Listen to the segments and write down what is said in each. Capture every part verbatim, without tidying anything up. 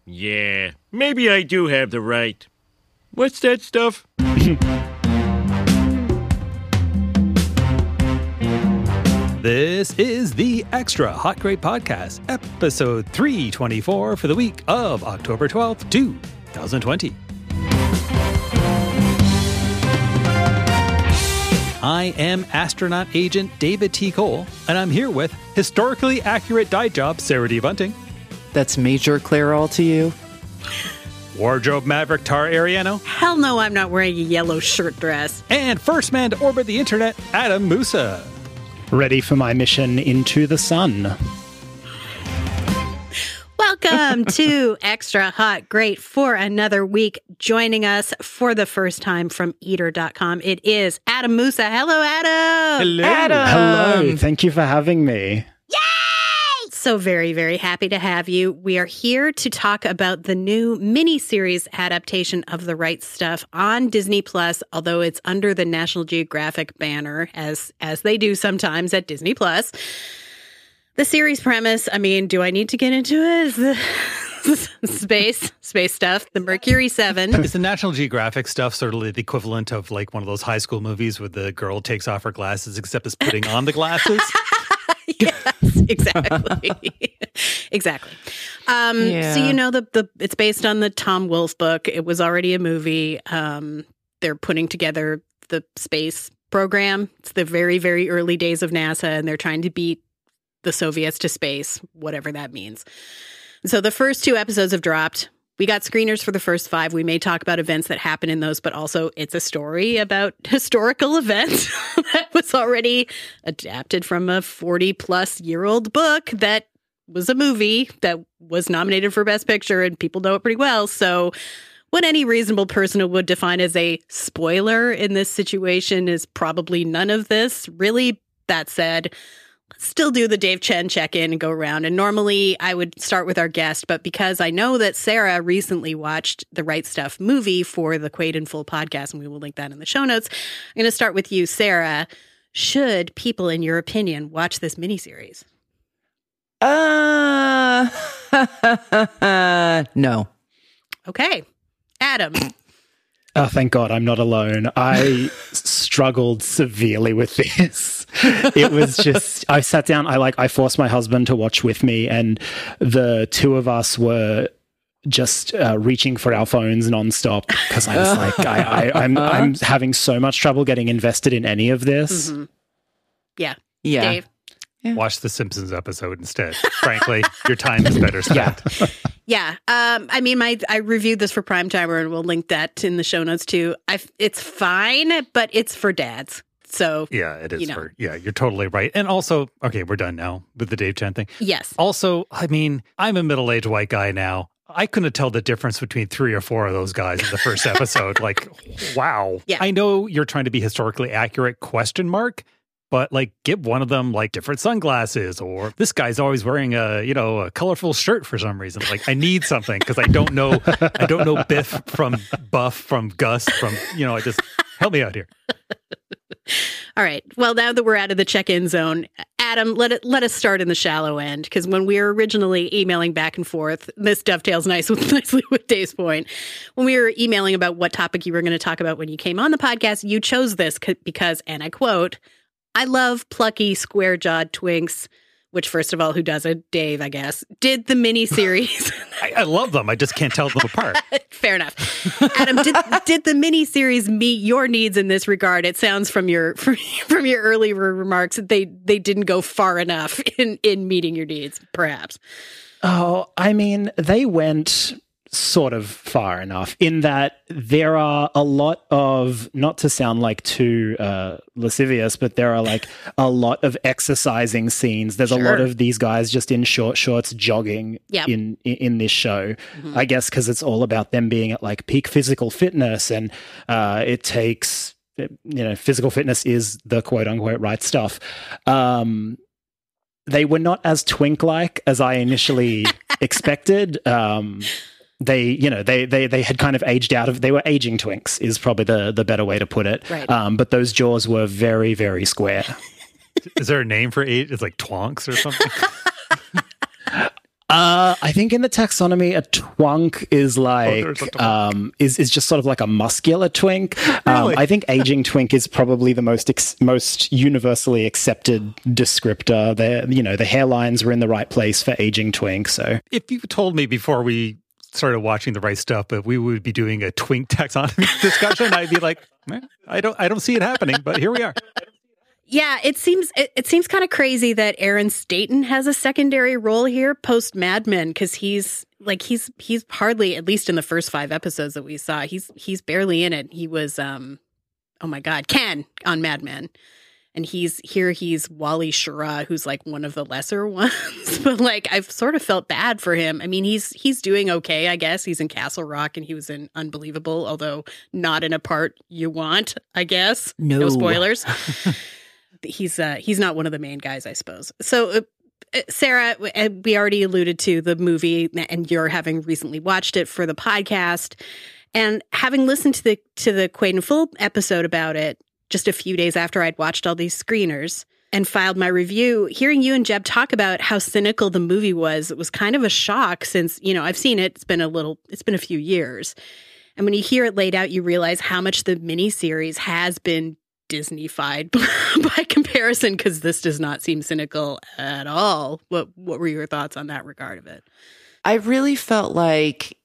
Yeah, maybe I do have the right. What's that stuff? This is the Extra Hot Great Podcast, episode three twenty-four for the week of October twelfth, twenty twenty. I am astronaut agent David T. Cole, and I'm here with historically accurate dye job Sarah D. Bunting. That's Major Clairol to you. Wardrobe maverick Tara Ariano. Hell no, I'm not wearing a yellow shirt dress. And first man to orbit the internet, Adam Musa. Ready for my mission into the sun. Welcome to Extra Hot Great for another week. Joining us for the first time from eater dot com, it is Adam Musa. Hello, Adam. Hello. Adam. Hello, thank you for having me. So very, very happy to have you. We are here to talk about the new miniseries adaptation of The Right Stuff on Disney Plus, although it's under the National Geographic banner, as as they do sometimes at Disney Plus. The series premise, I mean, do I need to get into it? Is the space, space stuff, the Mercury seven. Is the National Geographic stuff sort of the equivalent of like one of those high school movies where the girl takes off her glasses, except it's putting on the glasses? Yes, exactly. exactly. Um, Yeah. So, you know, the, the it's based on the Tom Wolfe book. It was already a movie. Um, they're putting together the space program. It's the very, very early days of NASA, and they're trying to beat the Soviets to space, whatever that means. So the first two episodes have dropped. We got screeners for the first five. We may talk about events that happen in those, but also it's a story about historical events that was already adapted from a forty-plus-year-old book that was a movie that was nominated for Best Picture, and people know it pretty well. So what any reasonable person would define as a spoiler in this situation is probably none of this. Really, that said, still do the Dave Chen check-in and go around. And normally I would start with our guest, but because I know that Sarah recently watched the Right Stuff movie for the Quaid in Full podcast, and we will link that in the show notes, I'm going to start with you, Sarah. Should people, in your opinion, watch this miniseries? Uh, no. Okay. Adam. Oh, thank God I'm not alone. I struggled severely with this. It was just, I sat down, I like, I forced my husband to watch with me, and the two of us were just uh, reaching for our phones nonstop because I was like, I, I, I'm, I'm having so much trouble getting invested in any of this. Mm-hmm. Yeah. Yeah. Dave. Yeah. Watch the Simpsons episode instead. Frankly, your time is better spent. Yeah. Yeah. Um, I mean, my I reviewed this for Primetimer, and we'll link that in the show notes too. I, it's fine, but it's for dads. So Yeah, it is you know. for, yeah, you're totally right. And also, okay, we're done now with the Dave Chen thing. Yes. Also, I mean, I'm a middle-aged white guy now. I couldn't tell the difference between three or four of those guys in the first episode. Like, wow. Yeah. I know you're trying to be historically accurate, question mark, but like give one of them like different sunglasses, or this guy's always wearing a, you know, a colorful shirt for some reason. Like I need something because I don't know, I don't know Biff from Buff from Gus from, you know, I just, help me out here. All right. Well, now that we're out of the check-in zone, Adam, let it let us start in the shallow end, because when we were originally emailing back and forth, this dovetails nice with, nicely with Dave's point. When we were emailing about what topic you were going to talk about when you came on the podcast, you chose this c- because, and I quote, "I love plucky, square-jawed twinks," which, first of all, who doesn't? Dave, I guess, did the miniseries. I, I love them. I just can't tell them apart. Fair enough. Adam, did, did the miniseries meet your needs in this regard? It sounds from your from, from your earlier remarks that they, they didn't go far enough in, in meeting your needs, perhaps. Oh, I mean, they went sort of far enough in that there are a lot of, not to sound like too uh, lascivious, but there are like a lot of exercising scenes. There's Sure. a lot of these guys just in short shorts jogging Yep. in, in in this show. I guess because it's all about them being at like peak physical fitness, and uh, it takes, you know, physical fitness is the quote unquote right stuff. Um, they were not as twink-like as I initially expected. Um, they, you know, they they they had kind of aged out of. They were aging twinks, is probably the the better way to put it. Right. Um, but those jaws were very very square. Is there a name for eight? It's like twonks or something? Uh, I think in the taxonomy, a twunk is like, Oh, there's a twunk. um, is, is just sort of like a muscular twink. Really? Um, I think aging twink is probably the most ex- most universally accepted descriptor. The you know the hairlines were in the right place for aging twink. So If you told me before we started watching The Right Stuff, but we would be doing a twink taxonomy discussion, I'd be like, eh, I don't, I don't see it happening. But here we are. Yeah, it seems it, it seems kind of crazy that Aaron Staton has a secondary role here post Mad Men, because he's like he's he's hardly, at least in the first five episodes that we saw, he's he's barely in it. He was um oh my god, Ken on Mad Men. And he's here, he's Wally Schirra, who's like one of the lesser ones. But like I've sort of felt bad for him. I mean, he's he's doing okay, I guess. He's in Castle Rock and he was in Unbelievable, although not in a part you want, I guess. No. No spoilers. He's uh, he's not one of the main guys, I suppose. So, uh, uh, Sarah, uh, we already alluded to the movie, and you're having recently watched it for the podcast, and having listened to the to the Quaid and Full episode about it just a few days after I'd watched all these screeners and filed my review. Hearing you and Jeb talk about how cynical the movie was, it was kind of a shock, since you know I've seen it. It's been a little, it's been a few years, and when you hear it laid out, you realize how much the miniseries has been Disney-fied by comparison, because this does not seem cynical at all. What what were your thoughts on that regard of it? I really felt like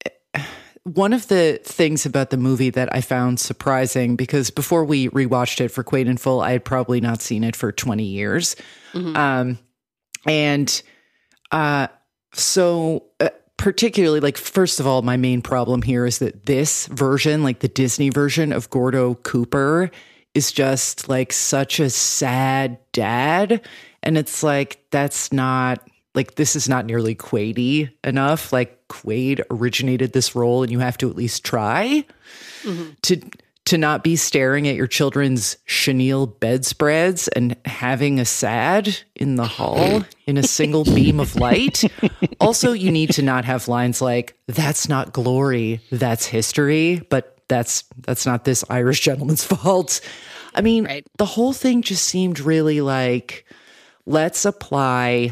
one of the things about the movie that I found surprising, because before we rewatched it for Quaid and Full, I had probably not seen it for twenty years. Mm-hmm. Um, and uh, so uh, particularly, like, first of all, my main problem here is that this version, like the Disney version of Gordo Cooper, is just like such a sad dad. And it's like, that's not, like, this is not nearly Quaidy enough. Like, Quaid originated this role, and you have to at least try mm-hmm. to to not be staring at your children's chenille bedspreads and having a sad in the hall in a single beam of light. Also, you need to not have lines like, that's not glory, that's history, but that's that's not this Irish gentleman's fault. I mean, right. The whole thing just seemed really like, let's apply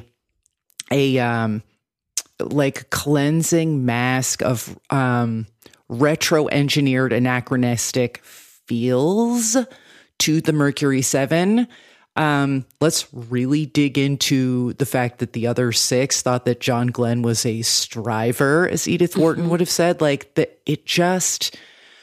a um like cleansing mask of um retro engineered anachronistic feels to the Mercury seven. Um, let's really dig into the fact that the other six thought that John Glenn was a striver, as Edith Wharton mm-hmm. would have said. Like, the it just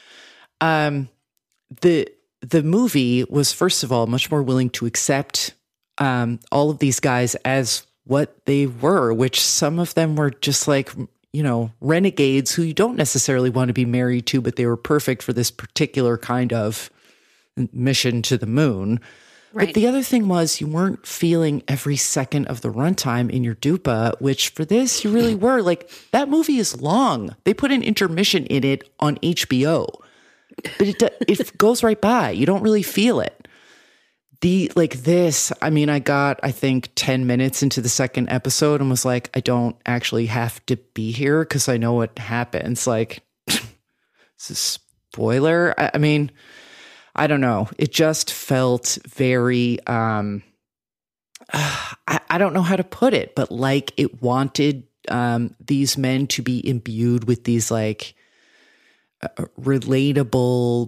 um the the movie was, first of all, much more willing to accept um all of these guys as what they were, which some of them were just like, you know, renegades who you don't necessarily want to be married to, but they were perfect for this particular kind of mission to the moon. Right. But the other thing was, you weren't feeling every second of the runtime in your dupa, which for this, you really were. Like, that movie is long. They put an intermission in it on H B O, but it it goes right by. You don't really feel it. The, like this, I mean, I got, I think, ten minutes into the second episode and was like, I don't actually have to be here because I know what happens. Like, it's a spoiler. I, I mean, I don't know. It just felt very, um, uh, I, I don't know how to put it, but like it wanted um, these men to be imbued with these like uh, relatable,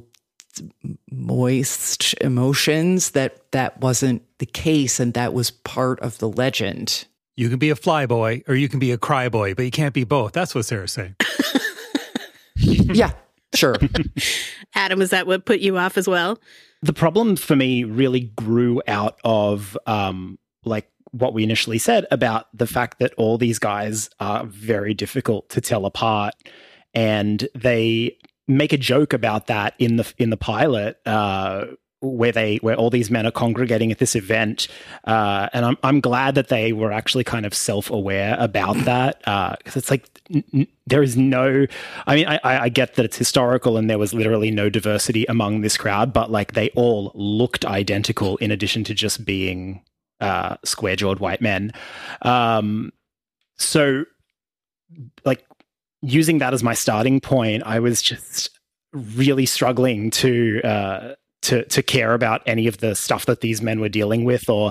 moist emotions that that wasn't the case, and that was part of the legend. You can be a flyboy or you can be a cryboy, but you can't be both. That's what Sarah's saying. Yeah, sure. Adam, is that what put you off as well? The problem for me really grew out of um like what we initially said about the fact that all these guys are very difficult to tell apart, and they make a joke about that in the in the pilot, uh, where they where all these men are congregating at this event, uh, and I'm I'm glad that they were actually kind of self-aware about that, because uh, it's like n- n- there is no, I mean, I, I get that it's historical and there was literally no diversity among this crowd, but like they all looked identical in addition to just being uh, square-jawed white men. Um, so, like, using that as my starting point, I was just really struggling to uh, to to care about any of the stuff that these men were dealing with, or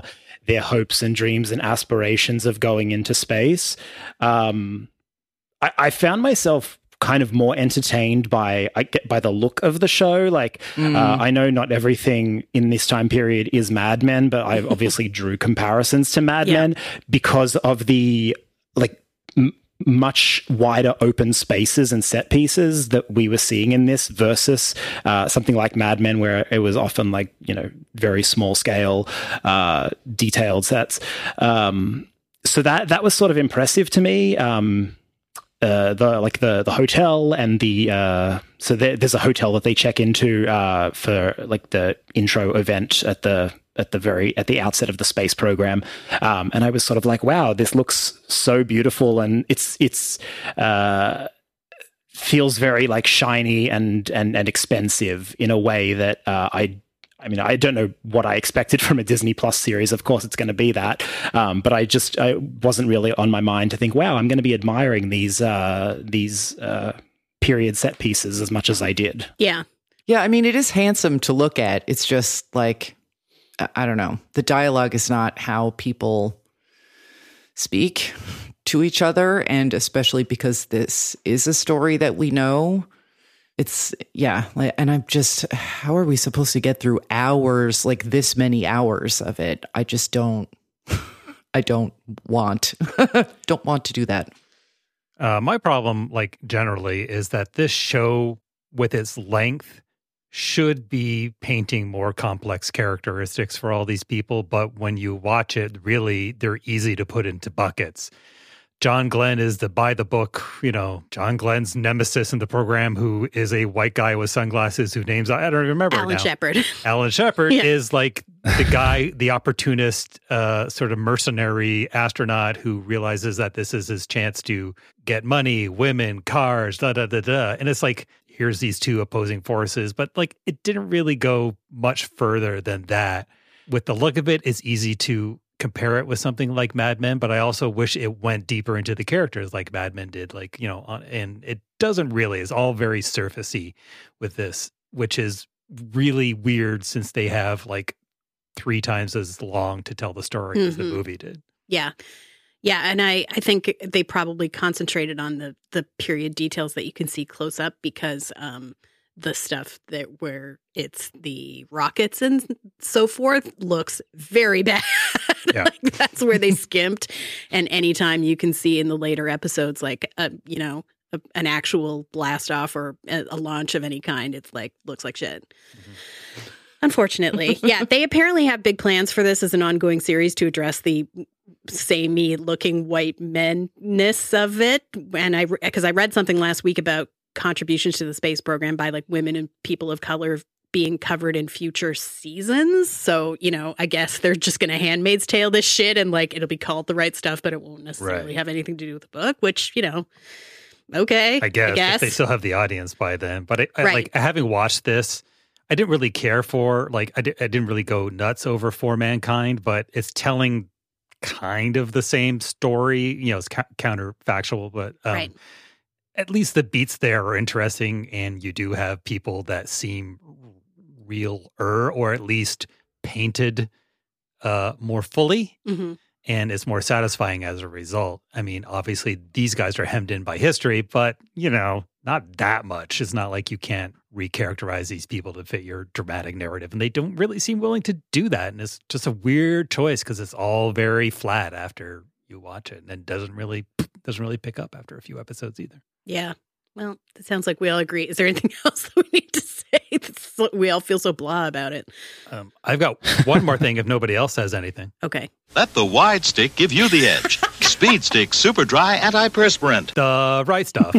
their hopes and dreams and aspirations of going into space. Um, I, I found myself kind of more entertained by I get by the look of the show. Like, mm. uh, I know not everything in this time period is Mad Men, but I obviously drew comparisons to Mad yeah. Men because of the like m- much wider open spaces and set pieces that we were seeing in this versus uh, something like Mad Men, where it was often like, you know, very small scale, uh, detailed sets. Um, so that that was sort of impressive to me. Um, Uh, the like the the hotel and the uh, so there, there's a hotel that they check into uh, for like the intro event at the at the very at the outset of the space program, um, and I was sort of like, wow, this looks so beautiful, and it's it's uh, feels very like shiny and and and expensive in a way that uh, I. I mean, I don't know what I expected from a Disney Plus series. Of course, it's going to be that. Um, but I just I wasn't really on my mind to think, wow, I'm going to be admiring these uh, these uh, period set pieces as much as I did. Yeah. Yeah, I mean, it is handsome to look at. It's just like, I don't know. The dialogue is not how people speak to each other. And especially because this is a story that we know. It's, yeah, and I'm just, how are we supposed to get through hours, like this many hours of it? I just don't, I don't want, don't want to do that. Uh, my problem, like generally, is that this show, with its length, should be painting more complex characteristics for all these people, but when you watch it, really, they're easy to put into buckets. John Glenn is the by the book, you know, John Glenn's nemesis in the program, who is a white guy with sunglasses whose name's, I don't remember Alan now. Shepard. Alan Shepard yeah. is like the guy, the opportunist, uh, sort of mercenary astronaut who realizes that this is his chance to get money, women, cars, da da da da. And it's like, here's these two opposing forces, but like it didn't really go much further than that. With the look of it, it's easy to compare it with something like Mad Men, but I also wish it went deeper into the characters like Mad Men did, like, you know, on, and it doesn't really. It's all very surfacey with this, which is really weird since they have like three times as long to tell the story mm-hmm. as the movie did. Yeah. Yeah, and I, I think they probably concentrated on the, the period details that you can see close up because um, the stuff that where it's the rockets and so forth looks very bad. Yeah. Like that's where they skimped. And anytime you can see in the later episodes, like, a, you know, a, an actual blast off or a, a launch of any kind, it's like, looks like shit. Mm-hmm. Unfortunately. Yeah, they apparently have big plans for this as an ongoing series to address the samey looking white men-ness of it. And I, because I read something last week about contributions to the space program by like women and people of color being covered in future seasons. So, you know, I guess they're just going to Handmaid's Tale this shit and like it'll be called The Right Stuff, but it won't necessarily right. have anything to do with the book, which, you know, okay. I guess, I guess. If they still have the audience by then. But it, I, right. like having watched this, I didn't really care for, like, I, di- I didn't really go nuts over For Mankind, but it's telling kind of the same story. You know, it's ca- counterfactual, but um, right. at least the beats there are interesting, and you do have people that seem real-er, or at least painted uh, more fully, mm-hmm. and it's more satisfying as a result. I mean, obviously, these guys are hemmed in by history, but, you know, not that much. It's not like you can't recharacterize these people to fit your dramatic narrative, and they don't really seem willing to do that, and it's just a weird choice because it's all very flat after you watch it, and it doesn't really doesn't really pick up after a few episodes either. Yeah. Well, it sounds like we all agree. Is there anything else that we need to say? So, we all feel so blah about it. Um, I've got one more thing if nobody else has anything. Okay. Let the wide stick give you the edge. Speed Stick Super Dry Antiperspirant. The Right Stuff.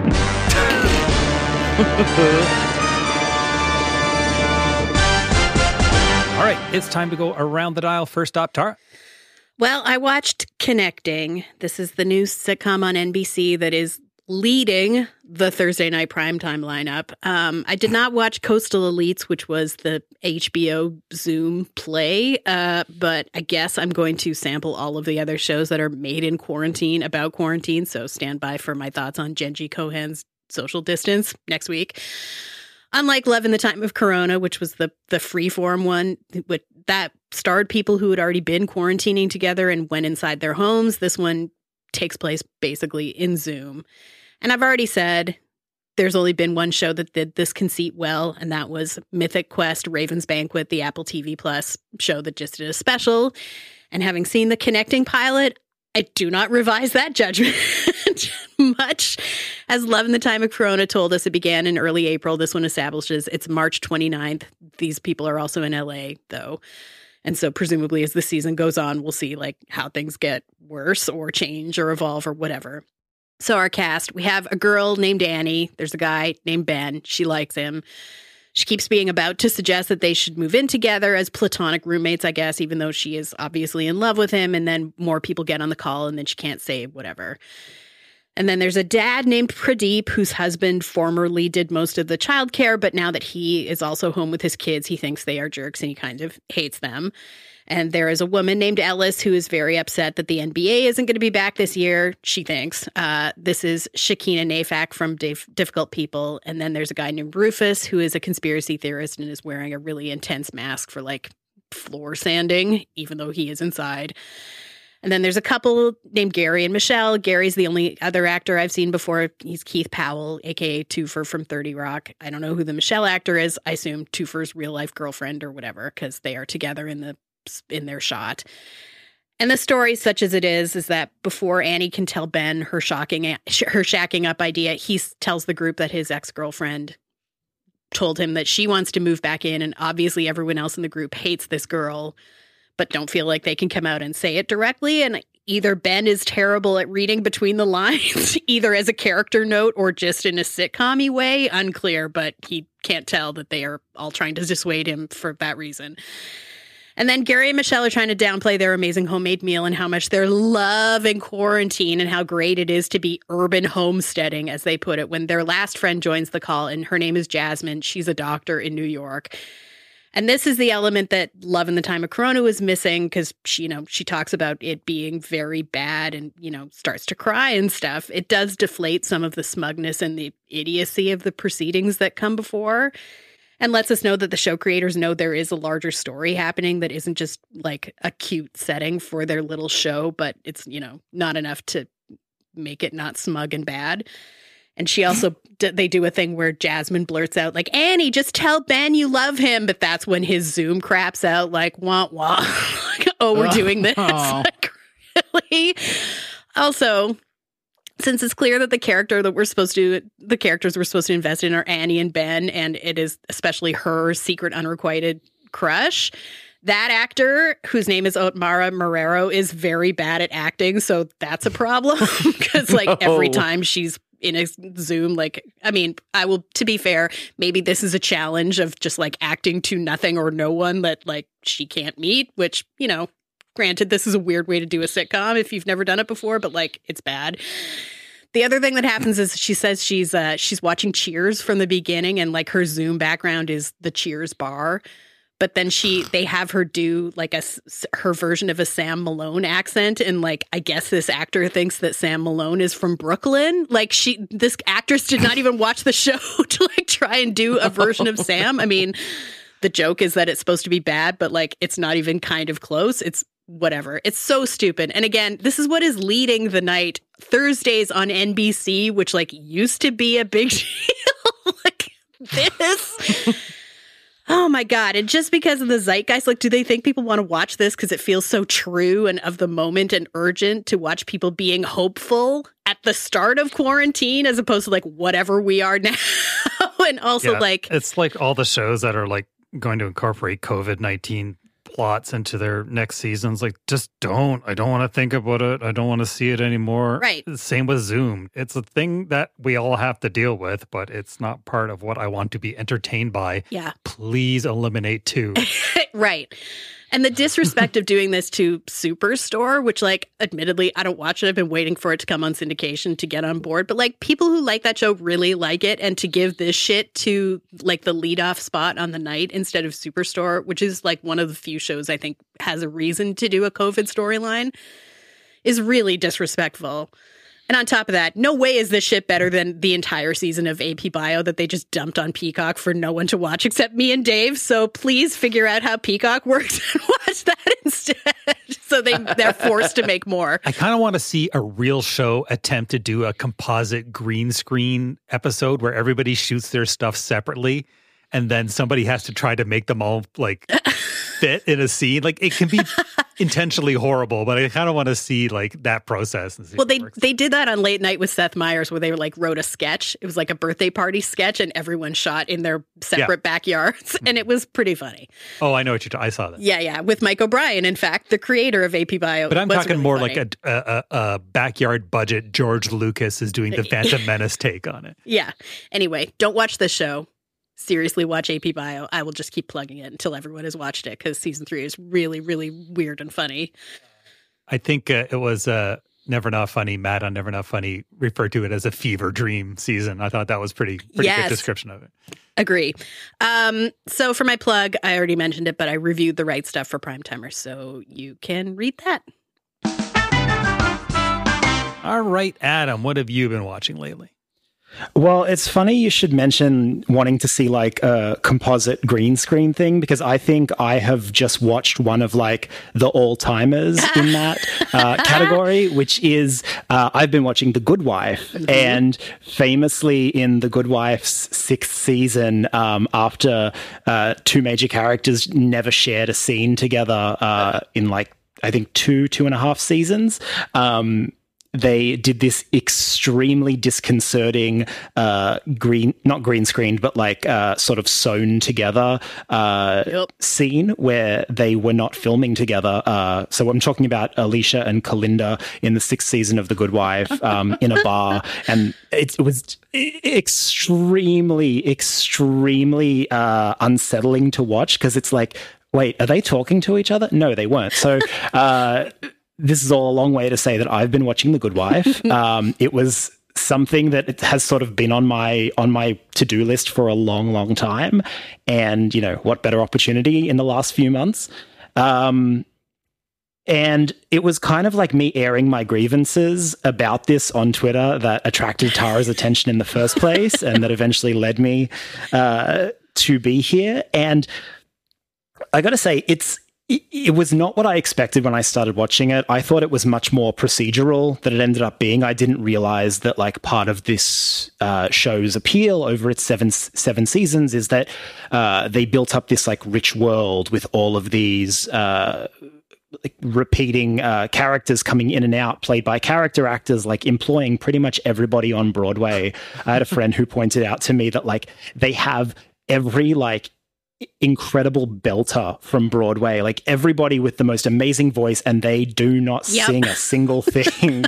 All right, it's time to go around the dial. First up, Tara. Well, I watched Connecting. This is the new sitcom on N B C that is leading the Thursday night primetime lineup. Um, I did not watch Coastal Elites, which was the H B O Zoom play, uh, but I guess I'm going to sample all of the other shows that are made in quarantine about quarantine, so stand by for my thoughts on Genji Cohen's Social Distance next week. Unlike Love in the Time of Corona, which was the the freeform one, which, that starred people who had already been quarantining together and went inside their homes, this one takes place basically in Zoom. And I've already said there's only been one show that did this conceit well, and that was Mythic Quest Raven's Banquet, the Apple T V Plus show that just did a special. And having seen the connecting pilot, I do not revise that judgment much. As Love in the Time of Corona told us, it began in early April. This one establishes it's March twenty-ninth. These people are also in L A, though. And so presumably as the season goes on, we'll see like how things get worse or change or evolve or whatever. So our cast, we have a girl named Annie. There's a guy named Ben. She likes him. She keeps being about to suggest that they should move in together as platonic roommates, I guess, even though she is obviously in love with him. And then more people get on the call and then she can't say whatever. And then there's a dad named Pradeep, whose husband formerly did most of the childcare, but now that he is also home with his kids, he thinks they are jerks and he kind of hates them. And there is a woman named Ellis who is very upset that the N B A isn't going to be back this year, she thinks. Uh, this is Shakina Nafak from Dif- Difficult People. And then there's a guy named Rufus who is a conspiracy theorist and is wearing a really intense mask for like floor sanding, even though he is inside. And then there's a couple named Gary and Michelle. Gary's the only other actor I've seen before. He's Keith Powell, a k a. Toofer from thirty Rock. I don't know who the Michelle actor is. I assume Toofer's real-life girlfriend or whatever, because they are together in the in their shot. And the story, such as it is, is that before Annie can tell Ben her shocking, her shacking up idea, he tells the group that his ex-girlfriend told him that she wants to move back in, and obviously everyone else in the group hates this girl, but don't feel like they can come out and say it directly. And either Ben is terrible at reading between the lines, either as a character note or just in a sitcom-y way, unclear, but he can't tell that they are all trying to dissuade him for that reason. And then Gary and Michelle are trying to downplay their amazing homemade meal and how much they're loving quarantine and how great it is to be urban homesteading, as they put it, when their last friend joins the call, and her name is Jasmine. She's a doctor in New York. And this is the element that Love in the Time of Corona was missing, because she, you know, she talks about it being very bad and, you know, starts to cry and stuff. It does deflate some of the smugness and the idiocy of the proceedings that come before, and lets us know that the show creators know there is a larger story happening that isn't just like a cute setting for their little show, but it's, you know, not enough to make it not smug and bad. And she also, they do a thing where Jasmine blurts out like, Annie, just tell Ben you love him. But that's when his Zoom craps out like, wah, wah. Like, oh, we're doing this. Like, really? Also, since it's clear that the character that we're supposed to, the characters we're supposed to invest in are Annie and Ben, and it is especially her secret unrequited crush, that actor, whose name is Otmara Marrero, is very bad at acting. So that's a problem, because like no. every time she's in a Zoom, like, I mean, I will, to be fair, maybe this is a challenge of just like acting to nothing or no one that like she can't meet, which, you know, granted, this is a weird way to do a sitcom if you've never done it before, but like it's bad. The other thing that happens is she says she's uh, she's watching Cheers from the beginning, and like her Zoom background is the Cheers bar. But then she they have her do like a her version of a Sam Malone accent, and like I guess this actor thinks that Sam Malone is from Brooklyn. Like she this actress did not even watch the show to like try and do a version of Sam. I mean, the joke is that it's supposed to be bad, but like it's not even kind of close. It's whatever. It's so stupid. And again, this is what is leading the night. Thursdays on N B C, which like used to be a big deal. Like this. Oh my God. And just because of the zeitgeist, like, do they think people want to watch this because it feels so true and of the moment and urgent to watch people being hopeful at the start of quarantine as opposed to like whatever we are now? And also yeah, like it's like all the shows that are like going to incorporate COVID nineteen plots into their next seasons. Like, just don't. I don't want to think about it. I don't want to see it anymore. Right. Same with Zoom. It's a thing that we all have to deal with, but it's not part of what I want to be entertained by. Yeah. Please eliminate two. Right. And the disrespect of doing this to Superstore, which, like, admittedly, I don't watch it. I've been waiting for it to come on syndication to get on board. But, like, people who like that show really like it. And to give this shit to, like, the leadoff spot on the night instead of Superstore, which is, like, one of the few shows I think has a reason to do a COVID storyline, is really disrespectful. And on top of that, no way is this shit better than the entire season of A P Bio that they just dumped on Peacock for no one to watch except me and Dave. So please figure out how Peacock works and watch that instead. So they, they're forced to make more. I kind of want to see a real show attempt to do a composite green screen episode where everybody shoots their stuff separately and then somebody has to try to make them all like fit in a scene. Like it can be intentionally horrible, but I kind of want to see like that process. And see well, they they did that on Late Night with Seth Meyers where they like wrote a sketch. It was like a birthday party sketch and everyone shot in their separate yeah. backyards. And it was pretty funny. Oh, I know what you're talking. I saw that. Yeah, yeah. With Mike O'Brien, in fact, the creator of A P Bio. But I'm talking really more funny. like a, a, a backyard budget. George Lucas is doing the Phantom Menace take on it. Yeah. Anyway, don't watch this show. Seriously, watch A P Bio. I will just keep plugging it until everyone has watched it because season three is really, really weird and funny. I think uh, it was uh, Never Not Funny. Matt on Never Not Funny referred to it as a fever dream season. I thought that was pretty pretty yes. good description of it. Agree. Um, so for my plug, I already mentioned it, but I reviewed The Right Stuff for Primetimers, so you can read that. All right, Adam, what have you been watching lately? Well, it's funny you should mention wanting to see like a composite green screen thing because I think I have just watched one of like the all-timers in that uh, category, which is uh, I've been watching The Good Wife. Mm-hmm. And famously in The Good Wife's sixth season, um, after uh, two major characters never shared a scene together uh, in like, I think two, two and a half seasons, um, they did this extremely disconcerting uh, green, not green screened, but like uh, sort of sewn together uh, yep. scene where they were not filming together. Uh, so I'm talking about Alicia and Kalinda in the sixth season of The Good Wife um, in a bar. And it, it was extremely, extremely uh, unsettling to watch because it's like, wait, are they talking to each other? No, they weren't. So... Uh, This is all a long way to say that I've been watching The Good Wife. Um, it was something that it has sort of been on my on my to-do list for a long, long time. And, you know, what better opportunity in the last few months? Um, and it was kind of like me airing my grievances about this on Twitter that attracted Tara's attention in the first place and that eventually led me uh, to be here. And I got to say, it's It was not what I expected when I started watching it. I thought it was much more procedural than it ended up being. I didn't realize that like part of this uh, show's appeal over its seven seven seasons is that uh, they built up this like rich world with all of these uh, like, repeating uh, characters coming in and out, played by character actors, like employing pretty much everybody on Broadway. I had a friend who pointed out to me that like they have every like incredible belter from Broadway, like everybody with the most amazing voice, and they do not yep. sing a single thing.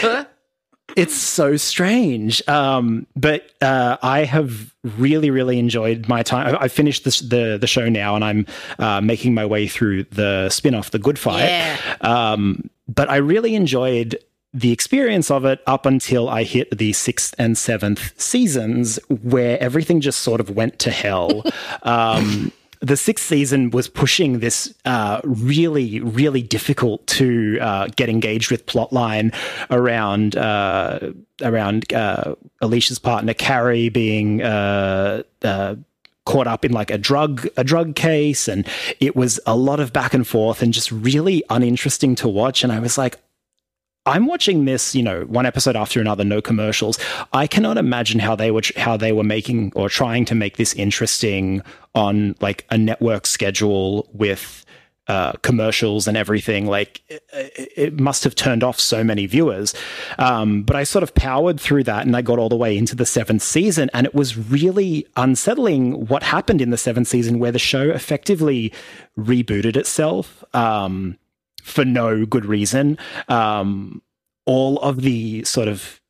It's so strange. Um, but uh, I have really, really enjoyed my time. I, I finished this, the the show now, and I'm uh, making my way through the spin-off, The Good Fight. Yeah. Um, but I really enjoyed the experience of it up until I hit the sixth and seventh seasons where everything just sort of went to hell. um, the sixth season was pushing this uh, really, really difficult to uh, get engaged with plotline around uh, around uh, Alicia's partner Carrie being uh, uh, caught up in like a drug a drug case, and it was a lot of back and forth and just really uninteresting to watch. And I was like, I'm watching this, you know, one episode after another, no commercials. I cannot imagine how they were how they were making or trying to make this interesting on like a network schedule with uh, commercials and everything. Like it, it must have turned off so many viewers. Um, but I sort of powered through that, and I got all the way into the seventh season, and it was really unsettling what happened in the seventh season, where the show effectively rebooted itself. Um, for no good reason. Um, all of the sort of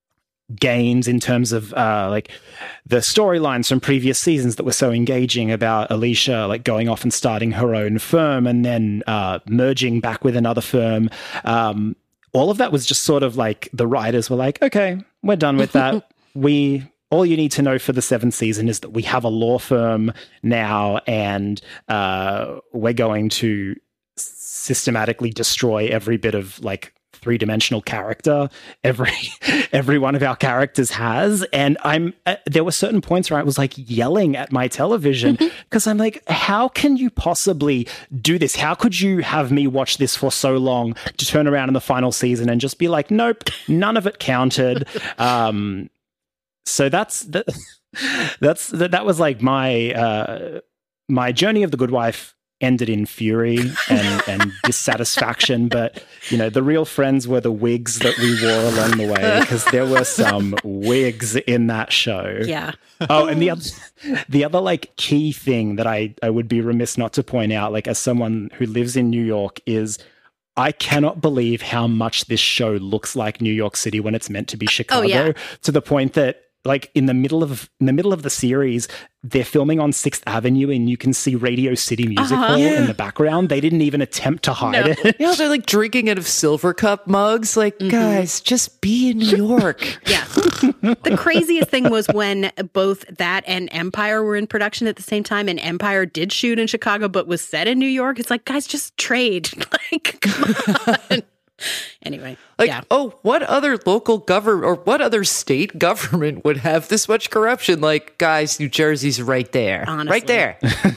gains in terms of uh, like the storylines from previous seasons that were so engaging about Alicia like going off and starting her own firm and then uh, merging back with another firm. Um, all of that was just sort of like the writers were like, okay, we're done with that. we all you need to know for the seventh season is that we have a law firm now, and uh, we're going to systematically destroy every bit of like three-dimensional character every every one of our characters has. And I'm uh, there were certain points where I was like yelling at my television because I'm like, how can you possibly do this? How could you have me watch this for so long to turn around in the final season and just be like, nope, none of it counted. Um, so that's that, that's that, that was like my uh, my journey of The Good Wife ended in fury and, and dissatisfaction. But, you know, the real friends were the wigs that we wore along the way, because there were some wigs in that show. Yeah. Oh, and the other, the other like key thing that I, I would be remiss not to point out, like as someone who lives in New York, is I cannot believe how much this show looks like New York City when it's meant to be Chicago, oh, yeah. to the point that like in the middle of in the middle of the series, they're filming on Sixth Avenue and you can see Radio City Music Uh-huh. Hall Yeah. in the background. They didn't even attempt to hide No. it. Yeah, they're like drinking out of silver cup mugs. Like, guys, just be in New York. Yeah. The craziest thing was when both that and Empire were in production at the same time, and Empire did shoot in Chicago but was set in New York. It's like, guys, just trade. Like, come on. Anyway, Like, yeah. oh, what other local government or what other state government would have this much corruption? Like, guys, New Jersey's right there. Honestly. Right there.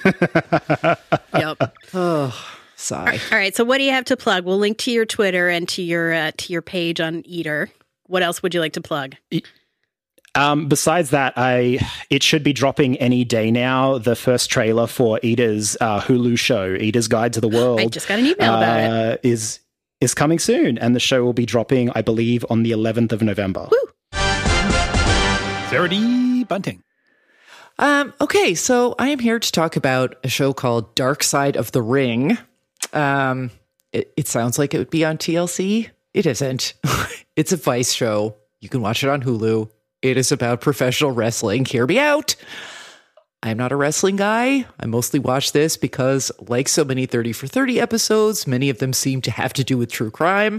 Yep. Oh, sigh. All right. So what do you have to plug? We'll link to your Twitter and to your uh, to your page on Eater. What else would you like to plug? Um, besides that, I it should be dropping any day now. The first trailer for Eda's uh, Hulu show, Eda's Guide to the World. I just got an email about it. uh, Is is coming soon, and the show will be dropping, I believe, on the eleventh of November. Woo. Sarah D. Bunting. Um, okay, so I am here to talk about a show called Dark Side of the Ring. Um, it, it sounds like it would be on T L C. It isn't. It's a Vice show. You can watch it on Hulu. It is about professional wrestling. Hear me out. I'm not a wrestling guy. I mostly watch this because, like so many thirty for thirty episodes, many of them seem to have to do with true crime.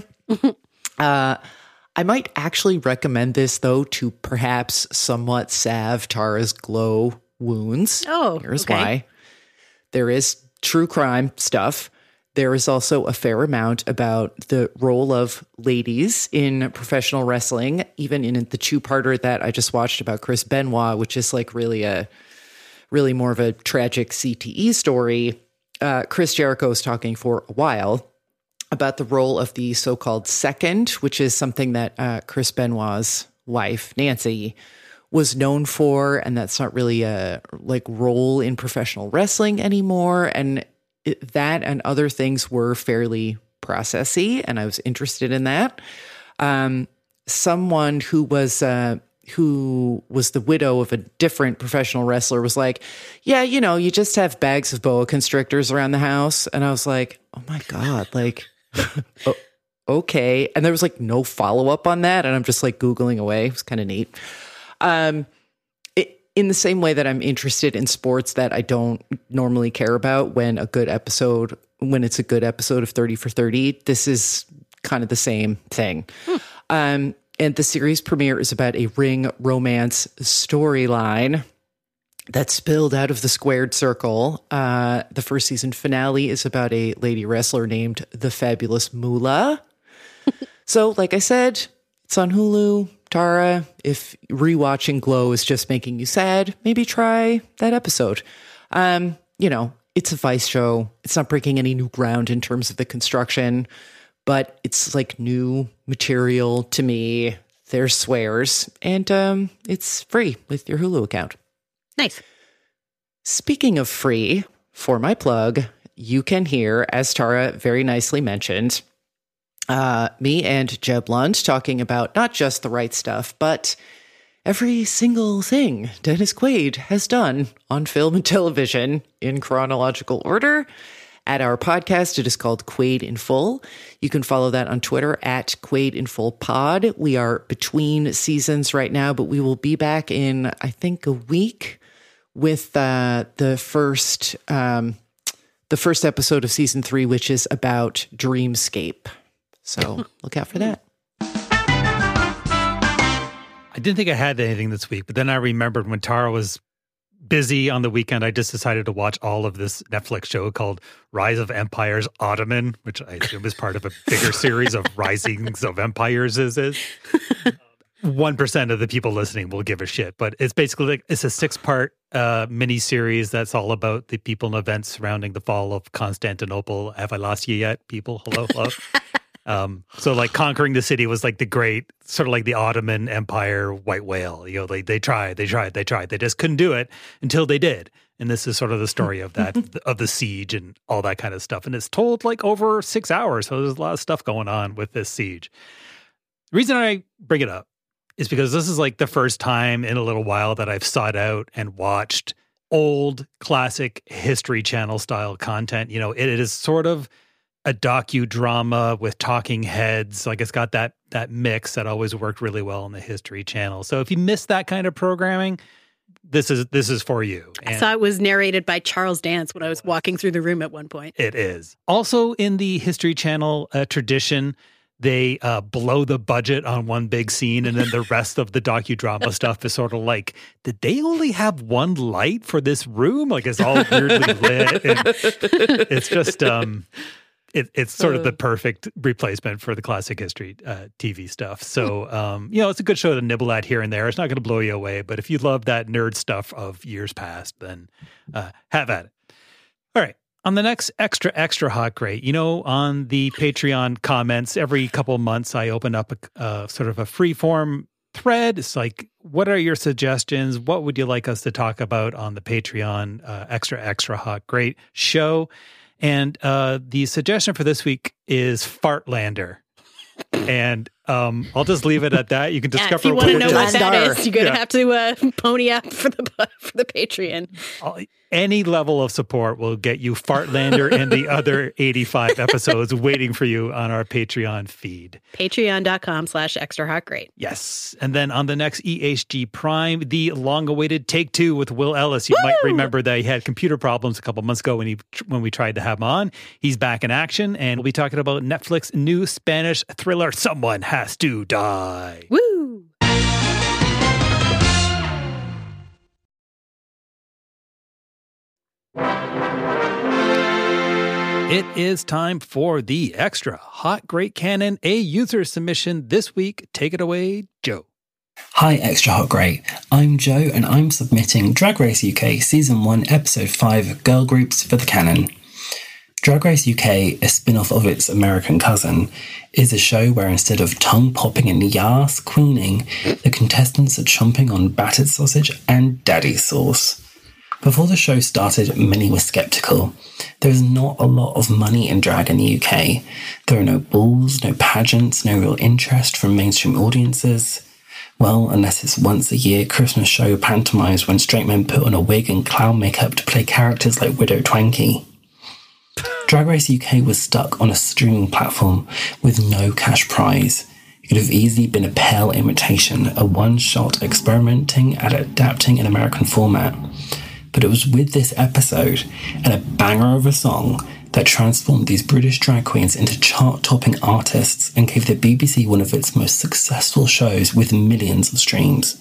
uh, I might actually recommend this, though, to perhaps somewhat salve Tara's glow wounds. Oh, Here's okay. why. There is true crime stuff. There is also a fair amount about the role of ladies in professional wrestling, even in the two-parter that I just watched about Chris Benoit, which is like really a really more of a tragic C T E story. Uh, Chris Jericho is talking for a while about the role of the so-called second, which is something that uh, Chris Benoit's wife, Nancy, was known for, and that's not really a like role in professional wrestling anymore. And it, that and other things were fairly processy, and I was interested in that. Um, someone who was uh, who was the widow of a different professional wrestler was like, yeah, you know, you just have bags of boa constrictors around the house. And I was like, oh my God, like, oh, okay. And there was like no follow up on that. And I'm just like Googling away. It was kind of neat. Um, it, in the same way that I'm interested in sports that I don't normally care about when a good episode, when it's a good episode of thirty for thirty, this is kind of the same thing. Hmm. Um, And the series premiere is about a ring romance storyline that spilled out of the squared circle. Uh, the first season finale is about a lady wrestler named the Fabulous Moolah. So, like I said, it's on Hulu. Tara, if rewatching Glow is just making you sad, maybe try that episode. Um, you know, it's a Vice show. It's not breaking any new ground in terms of the construction, but it's like new material to me. There's swears, and um, it's free with your Hulu account. Nice. Speaking of free, for my plug, you can hear, as Tara very nicely mentioned, uh, me and Jeb Lund talking about not just the right stuff, but every single thing Dennis Quaid has done on film and television in chronological order. At our podcast, it is called Quaid in Full. You can follow that on Twitter at Quaid in Full Pod. We are between seasons right now, but we will be back in, I think, a week with uh, the first um, the first episode of season three, which is about Dreamscape. So look out for that. I didn't think I had anything this week, but then I remembered when Tara was busy on the weekend, I just decided to watch all of this Netflix show called Rise of Empires Ottoman, which I assume is part of a bigger series of Risings of Empires. Is is one percent of the people listening will give a shit, but it's basically like it's a six part uh, mini series that's all about the people and events surrounding the fall of Constantinople. Have I lost you yet, people? Hello, hello. Um, so like conquering the city was like the great, sort of like the Ottoman Empire white whale. You know, they they tried, they tried, they tried. They just couldn't do it until they did. And this is sort of the story of that, of the siege and all that kind of stuff. And it's told like over six hours. So there's a lot of stuff going on with this siege. The reason I bring it up is because this is like the first time in a little while that I've sought out and watched old classic History Channel style content. You know, it, it is sort of a docudrama with talking heads. Like it's got that that mix that always worked really well on the History Channel. So if you miss that kind of programming, this is this is for you. And I saw it was narrated by Charles Dance when I was walking through the room at one point. It is. Also in the History Channel uh, tradition, they uh, blow the budget on one big scene, and then the rest of the docudrama stuff is sort of like, did they only have one light for this room? Like it's all weirdly lit. And it's just... um It, it's sort of the perfect replacement for the classic history uh, T V stuff. So, um, you know, it's a good show to nibble at here and there. It's not going to blow you away, but if you love that nerd stuff of years past, then uh, have at it. All right. On the next extra, extra hot great, you know, on the Patreon comments, every couple of months, I open up a uh, sort of a free form thread. It's like, what are your suggestions? What would you like us to talk about on the Patreon uh, extra, extra hot great show? And uh, the suggestion for this week is Fartlander. And um, I'll just leave it at that. You can Yeah, discover if you want to know what that Fartlander. is, you're going to Yeah. have to uh, pony up for the for the Patreon. Any level of support will get you Fartlander and the other eighty-five episodes waiting for you on our Patreon feed. Patreon.com slash extra hot great. Yes. And then on the next E H G Prime, the long-awaited Take Two with Will Ellis. You Woo! might remember that he had computer problems a couple months ago when he when we tried to have him on. He's back in action, and we'll be talking about Netflix's new Spanish thriller, Someone Has to Die. Woo! It is time for the extra hot great canon, a user submission this week. Take it away, Joe. Hi, Extra Hot Great. I'm Joe, and I'm submitting Drag Race U K Season one, Episode five, Girl Groups for the Canon. Drag Race U K, a spin-off of its American cousin, is a show where instead of tongue-popping and yas queening, the contestants are chomping on battered sausage and daddy sauce. Before the show started, many were sceptical. There is not a lot of money in drag in the U K. There are no balls, no pageants, no real interest from mainstream audiences. Well, unless it's once a year Christmas show pantomimes when straight men put on a wig and clown makeup to play characters like Widow Twanky. Drag Race U K was stuck on a streaming platform with no cash prize. It could have easily been a pale imitation, a one-shot experimenting at adapting an American format. But it was with this episode and a banger of a song that transformed these British drag queens into chart-topping artists and gave the B B C one of its most successful shows with millions of streams.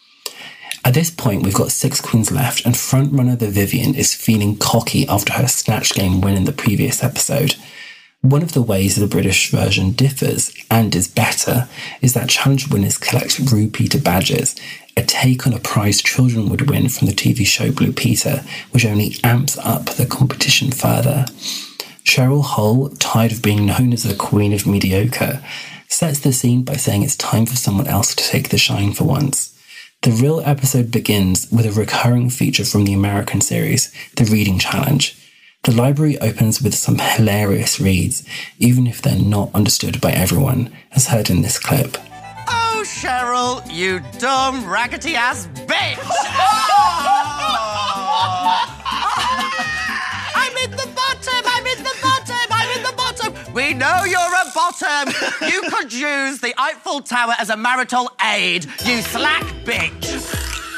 At this point, we've got six queens left, and frontrunner The Vivienne is feeling cocky after her Snatch Game win in the previous episode. One of the ways the British version differs, and is better, is that challenge winners collect Blue Peter badges, a take on a prize children would win from the T V show Blue Peter, which only amps up the competition further. Cheryl Hull, tired of being known as the Queen of Mediocre, sets the scene by saying it's time for someone else to take the shine for once. The real episode begins with a recurring feature from the American series, the Reading Challenge. The library opens with some hilarious reads, even if they're not understood by everyone, as heard in this clip. Oh, Cheryl, you dumb, raggedy-ass bitch! I'm in the bottom! I'm in the bottom! I'm in the bottom! We know you're a bottom! You could use the Eiffel Tower as a marital aid, you slack bitch!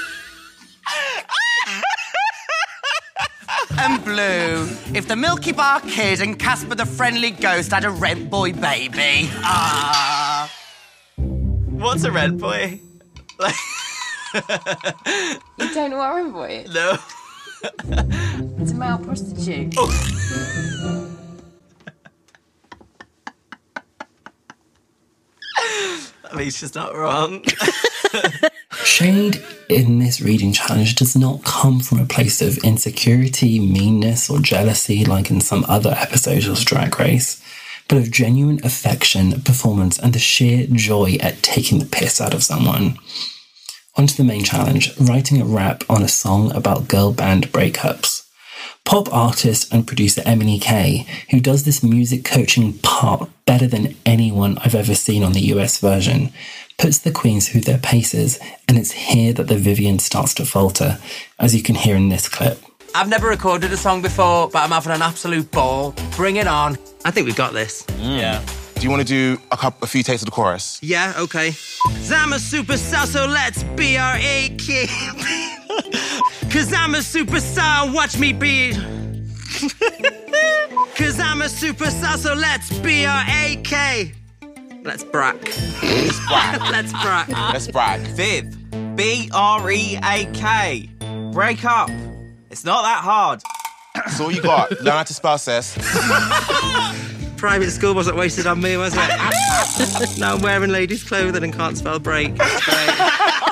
And Blue, if the Milky Bar Kid and Casper the Friendly Ghost had a rent boy baby. Ah. What's a rent boy? Like, You don't know Warren Boy? No. It's a male prostitute. Oh. I mean, she's not wrong. Shade in this reading challenge does not come from a place of insecurity, meanness, or jealousy like in some other episodes of Drag Race, but of genuine affection, performance, and the sheer joy at taking the piss out of someone. On to the main challenge, writing a rap on a song about girl band breakups. Pop artist and producer Emily Kay, who does this music coaching part better than anyone I've ever seen on the U S version, puts the queens through their paces, and it's here that the Vivienne starts to falter, as you can hear in this clip. I've never recorded a song before, but I'm having an absolute ball. Bring it on. I think we've got this. Mm. Yeah. Do you want to do a couple, a few takes of the chorus? Yeah, okay. Cause I'm a superstar, so let's B R A K. Cause I'm a superstar, watch me be. Cause I'm a superstar, so let's B R A K. Let's brack. Let's brack. Let's brack. Let's brack. Viv. B R E A K. Break up. It's not that hard. That's all you got. Learn how to spell, sis. Private school wasn't wasted on me, was it? Now I'm wearing ladies' clothing and can't spell break. It's great.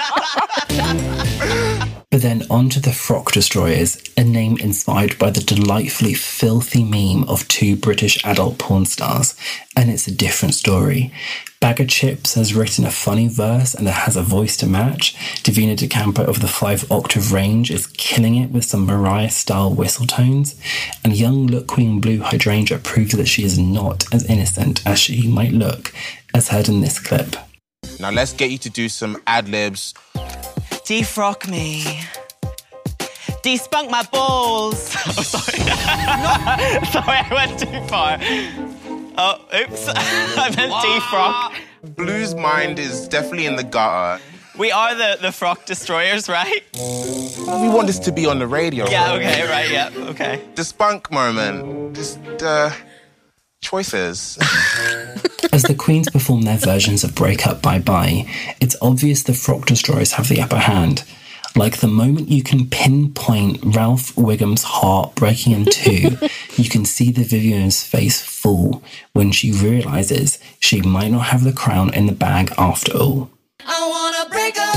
But then on to the Frock Destroyers, a name inspired by the delightfully filthy meme of two British adult porn stars, and it's a different story. Bag of Chips has written a funny verse and it has a voice to match. Davina De Campo of the five octave range is killing it with some Mariah-style whistle tones, and young Look Queen Blue Hydrangea proves that she is not as innocent as she might look, as heard in this clip. Now let's get you to do some ad-libs. Defrock me. Despunk my balls. Oh, sorry. Sorry, I went too far. Oh, oops. I meant defrock. Blue's mind is definitely in the gutter. We are the, the Frock Destroyers, right? We want this to be on the radio. Yeah, okay, right, yeah, okay. The spunk moment. Just, uh, choices. As the queens perform their versions of Break Up Bye Bye, it's obvious the Frock Destroyers have the upper hand. Like the moment you can pinpoint Ralph Wiggum's heart breaking in two, you can see the Vivienne's face fall when she realises she might not have the crown in the bag after all. I wanna break up,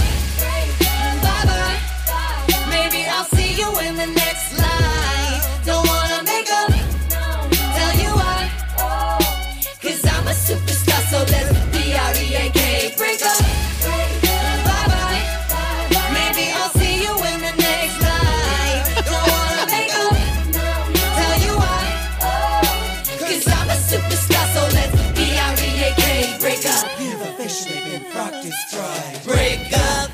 bye-bye, maybe I'll see you in the next life. Don't wanna make up, tell you why, cause I'm a superstar, so let's B R E A K. Break up, bye-bye, maybe I'll see you in the next life. Don't wanna make up, tell you why, cause I'm a superstar, so let's B R E A K. Break up. You've officially been Frock Destroyed. Break up.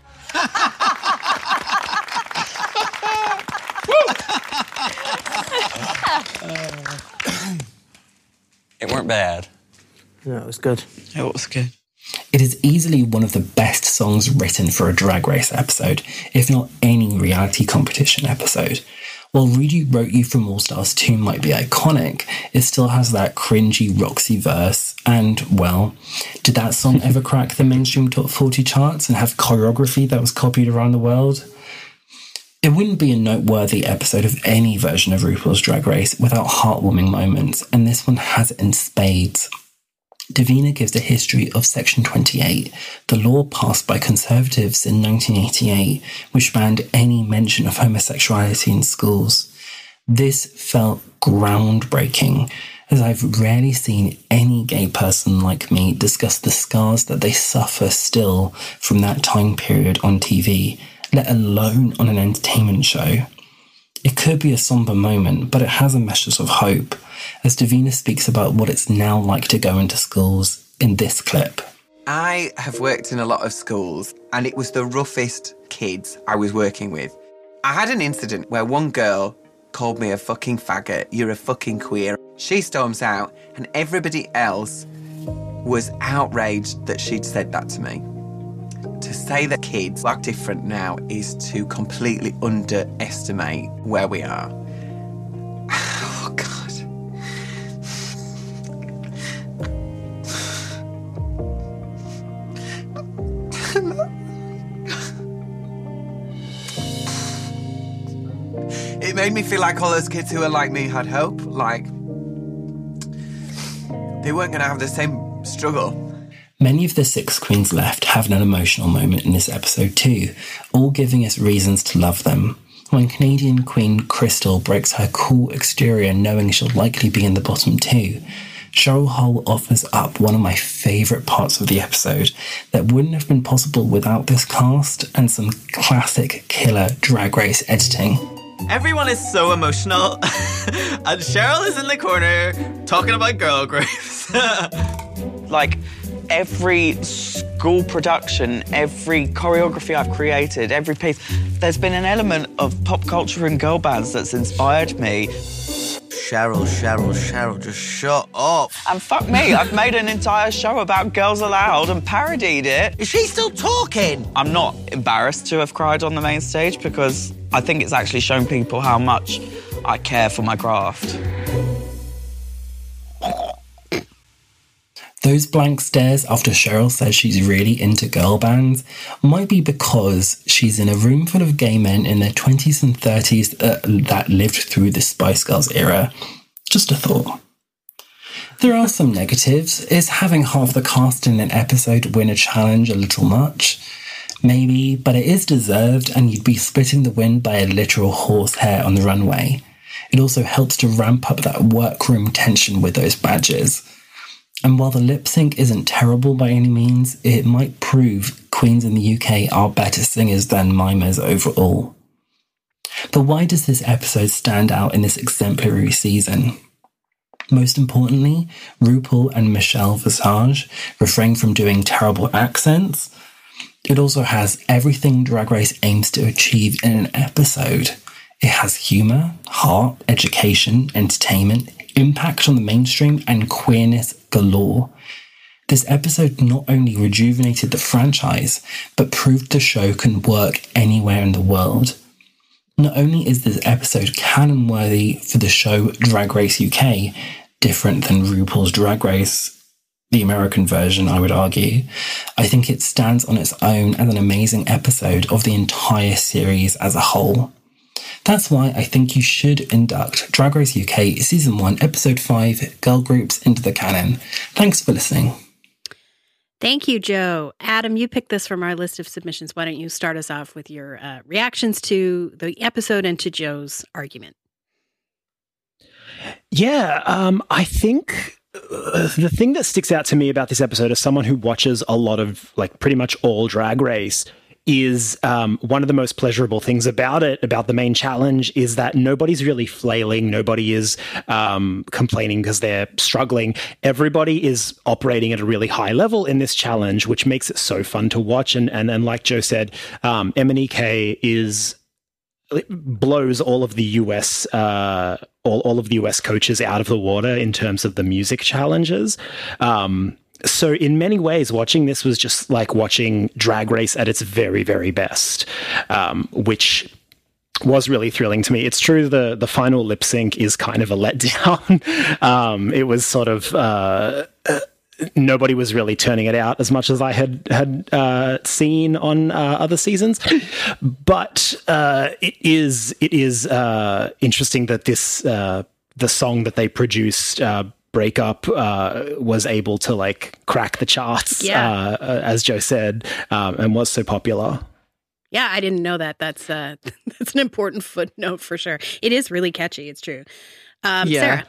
It weren't bad. No, it was good. It was good. It is easily one of the best songs written for a Drag Race episode, if not any reality competition episode. While Rudy Wrote You from All Stars two might be iconic, it still has that cringy Roxy verse, and, well, did that song ever crack the mainstream top forty charts and have choreography that was copied around the world? It wouldn't be a noteworthy episode of any version of RuPaul's Drag Race without heartwarming moments, and this one has it in spades. Davina gives a history of Section twenty-eight, the law passed by Conservatives in nineteen eighty-eight, which banned any mention of homosexuality in schools. This felt groundbreaking, as I've rarely seen any gay person like me discuss the scars that they suffer still from that time period on T V, let alone on an entertainment show. It could be a somber moment, but it has a message of hope, as Davina speaks about what it's now like to go into schools in this clip. I have worked in a lot of schools, and it was the roughest kids I was working with. I had an incident where one girl called me a fucking faggot, you're a fucking queer. She storms out, and everybody else was outraged that she'd said that to me. To say that kids are different now is to completely underestimate where we are. Oh, God. it made me feel like all those kids who were like me had hope. Like, they weren't going to have the same struggle. Many of the six queens left have an emotional moment in this episode too, all giving us reasons to love them. When Canadian Queen Crystal breaks her cool exterior knowing she'll likely be in the bottom two, Cheryl Hole offers up one of my favourite parts of the episode that wouldn't have been possible without this cast and some classic killer Drag Race editing. Everyone is so emotional, and Cheryl is in the corner talking about girl groups. Like, every school production, every choreography I've created, every piece, there's been an element of pop culture and girl bands that's inspired me. Cheryl, Cheryl, Cheryl, just shut up. And fuck me, I've made an entire show about Girls Aloud and parodied it. Is she still talking? I'm not embarrassed to have cried on the main stage because I think it's actually shown people how much I care for my craft. Those blank stares after Cheryl says she's really into girl bands might be because she's in a room full of gay men in their twenties and thirties uh, that lived through the Spice Girls era. Just a thought. There are some negatives. Is having half the cast in an episode win a challenge a little much? Maybe, but it is deserved and you'd be splitting the win by a literal horsehair on the runway. It also helps to ramp up that workroom tension with those badges. And while the lip sync isn't terrible by any means, it might prove queens in the U K are better singers than mimers overall. But why does this episode stand out in this exemplary season? Most importantly, RuPaul and Michelle Visage refrain from doing terrible accents. It also has everything Drag Race aims to achieve in an episode. It has humour, heart, education, entertainment, impact on the mainstream, and queerness galore. This episode not only rejuvenated the franchise, but proved the show can work anywhere in the world. Not only is this episode canon-worthy for the show Drag Race U K, different than RuPaul's Drag Race, the American version, I would argue, I think it stands on its own as an amazing episode of the entire series as a whole. That's why I think you should induct Drag Race U K Season one, Episode five, Girl Groups into the canon. Thanks for listening. Thank you, Joe. Adam, you picked this from our list of submissions. Why don't you start us off with your uh, reactions to the episode and to Joe's argument? Yeah, um, I think uh, the thing that sticks out to me about this episode as someone who watches a lot of, like, pretty much all Drag Race is um, one of the most pleasurable things about it, about the main challenge, is that nobody's really flailing. Nobody is um, complaining because they're struggling. Everybody is operating at a really high level in this challenge, which makes it so fun to watch. And and, and like Joe said, um, M N E K is it blows all of the U S uh, all, all of the U S coaches out of the water in terms of the music challenges. Um, So in many ways, watching this was just like watching Drag Race at its very, very best, um, which was really thrilling to me. It's true the the final lip sync is kind of a letdown. um, it was sort of uh, uh, nobody was really turning it out as much as I had had uh, seen on uh, other seasons. But uh, it is it is uh, interesting that this uh, the song that they produced. Uh, Breakup uh, was able to like crack the charts, yeah. uh, as Joe said, um, and was so popular. Yeah, I didn't know that. That's uh, that's an important footnote for sure. It is really catchy. It's true. Um, yeah. Sarah,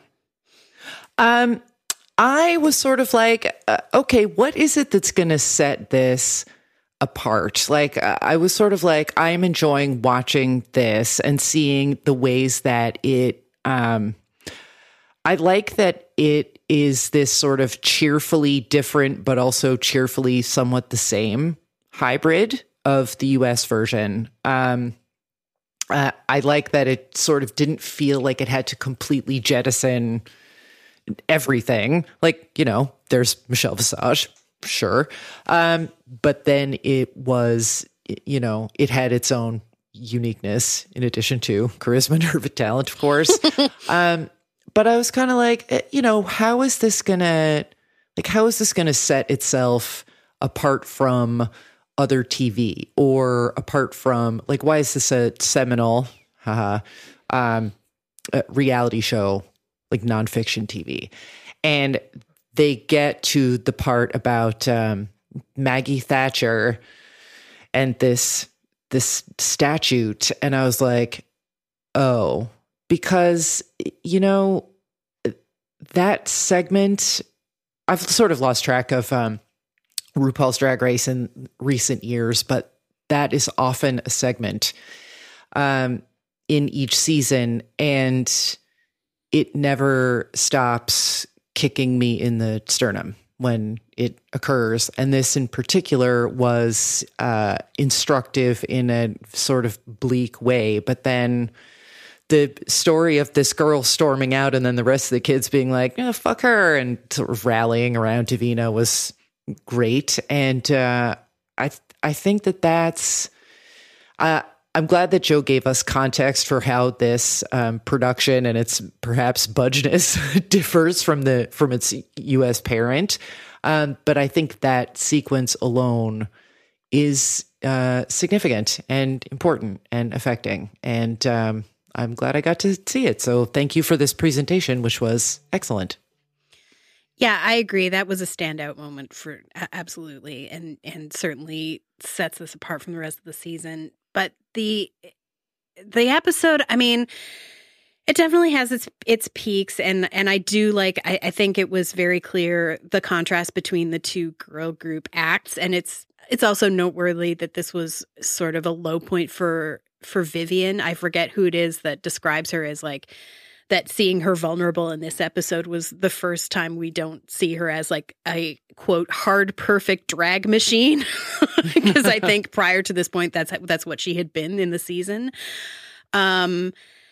um, I was sort of like, uh, okay, what is it that's going to set this apart? Like, uh, I was sort of like, I'm enjoying watching this and seeing the ways that it. Um, I like that it is this sort of cheerfully different, but also cheerfully somewhat the same hybrid of the U S version. Um, uh, I like that it sort of didn't feel like it had to completely jettison everything. Like, you know, there's Michelle Visage, sure. Um, but then it was, you know, it had its own uniqueness in addition to charisma and nerve talent, of course. um, But I was kind of like, you know, how is this going to, like, how is this going to set itself apart from other T V or apart from, like, why is this a seminal, haha, um, uh, reality show, like nonfiction T V. And they get to the part about um, Maggie Thatcher and this this statute, and I was like, oh, because, you know, that segment, I've sort of lost track of um, RuPaul's Drag Race in recent years, but that is often a segment um, in each season, and it never stops kicking me in the sternum when it occurs. And this in particular was uh, instructive in a sort of bleak way. But then the story of this girl storming out and then the rest of the kids being like, oh, fuck her, and sort of rallying around Davina was great. And uh, I, th- I think that that's, uh, I'm glad that Joe gave us context for how this um, production and its perhaps budginess differs from the from its U S parent. Um, but I think that sequence alone is uh, significant and important and affecting. And um, I'm glad I got to see it. So thank you for this presentation, which was excellent. Yeah, I agree. That was a standout moment for absolutely, and and certainly sets this apart from the rest of the season. But the the episode, I mean, it definitely has its its peaks, and and I do like. I, I think it was very clear the contrast between the two girl group acts, and it's it's also noteworthy that this was sort of a low point for for Vivian. I forget who it is that describes her as like. That seeing her vulnerable in this episode was the first time we don't see her as like a quote hard perfect drag machine, because I think prior to this point that's that's what she had been in the season. Um,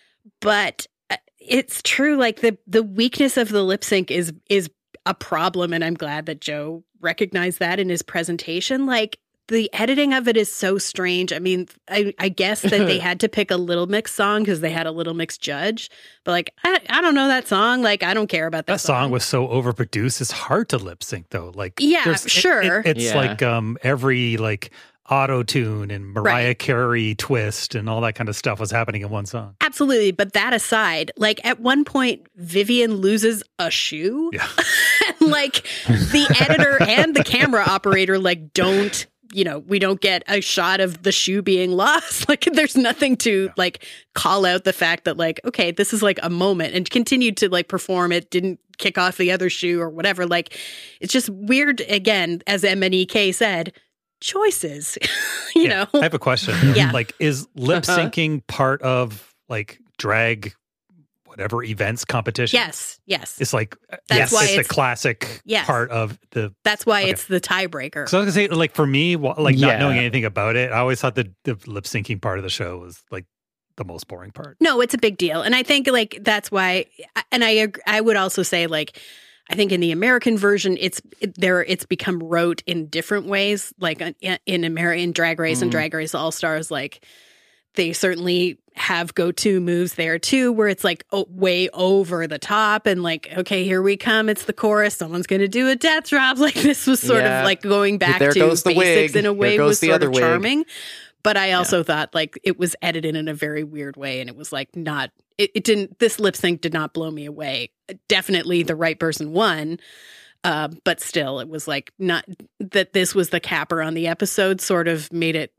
but it's true, like the the weakness of the lip sync is is a problem, and I'm glad that Joe recognized that in his presentation. Like. The editing of it is so strange. I mean, I, I guess that they had to pick a Little Mix song because they had a Little Mix judge. But like, I, I don't know that song. Like, I don't care about that, that song. song was so overproduced. It's hard to lip sync though. Like, yeah, sure. It, it, it's yeah. like um, every like auto tune and Mariah Right. Carey twist and all that kind of stuff was happening in one song. Absolutely. But that aside, like at one point, Vivian loses a shoe. Yeah. And like the editor and the camera operator, like, don't. You know, we don't get a shot of the shoe being lost. Like, there's nothing to, like, call out the fact that, like, okay, this is, like, a moment, and continued to, like, perform it, didn't kick off the other shoe or whatever. Like, it's just weird, again, as M N E K said, choices, you yeah. know? I have a question. Yeah. Like, is lip syncing part of, like, drag whatever events competition? Yes, yes. It's like, That's yes, why it's, it's- the classic yes. part of the... That's why Okay. it's the tiebreaker. So I was gonna say, like for me, wa- like Yeah. not knowing anything about it, I always thought the, the lip syncing part of the show was like the most boring part. No, it's a big deal. And I think like that's why, and I ag- I would also say like, I think in the American version, it's it, there. It's become rote in different ways. Like uh, in American Drag Race and Mm. Drag Race All Stars, like they certainly have go-to moves there too, where it's like oh, way over the top and like, okay, here we come. It's the chorus. Someone's going to do a death drop. Like this was sort Yeah. of like going back There to goes the basics wig. in a way There goes was the sort other of wig. charming. But I also thought like it was edited in a very weird way, and it was like not. It, it didn't. This lip sync did not blow me away. Definitely, the right person won, uh, but still, it was like not that this was the capper on the episode. Sort of made it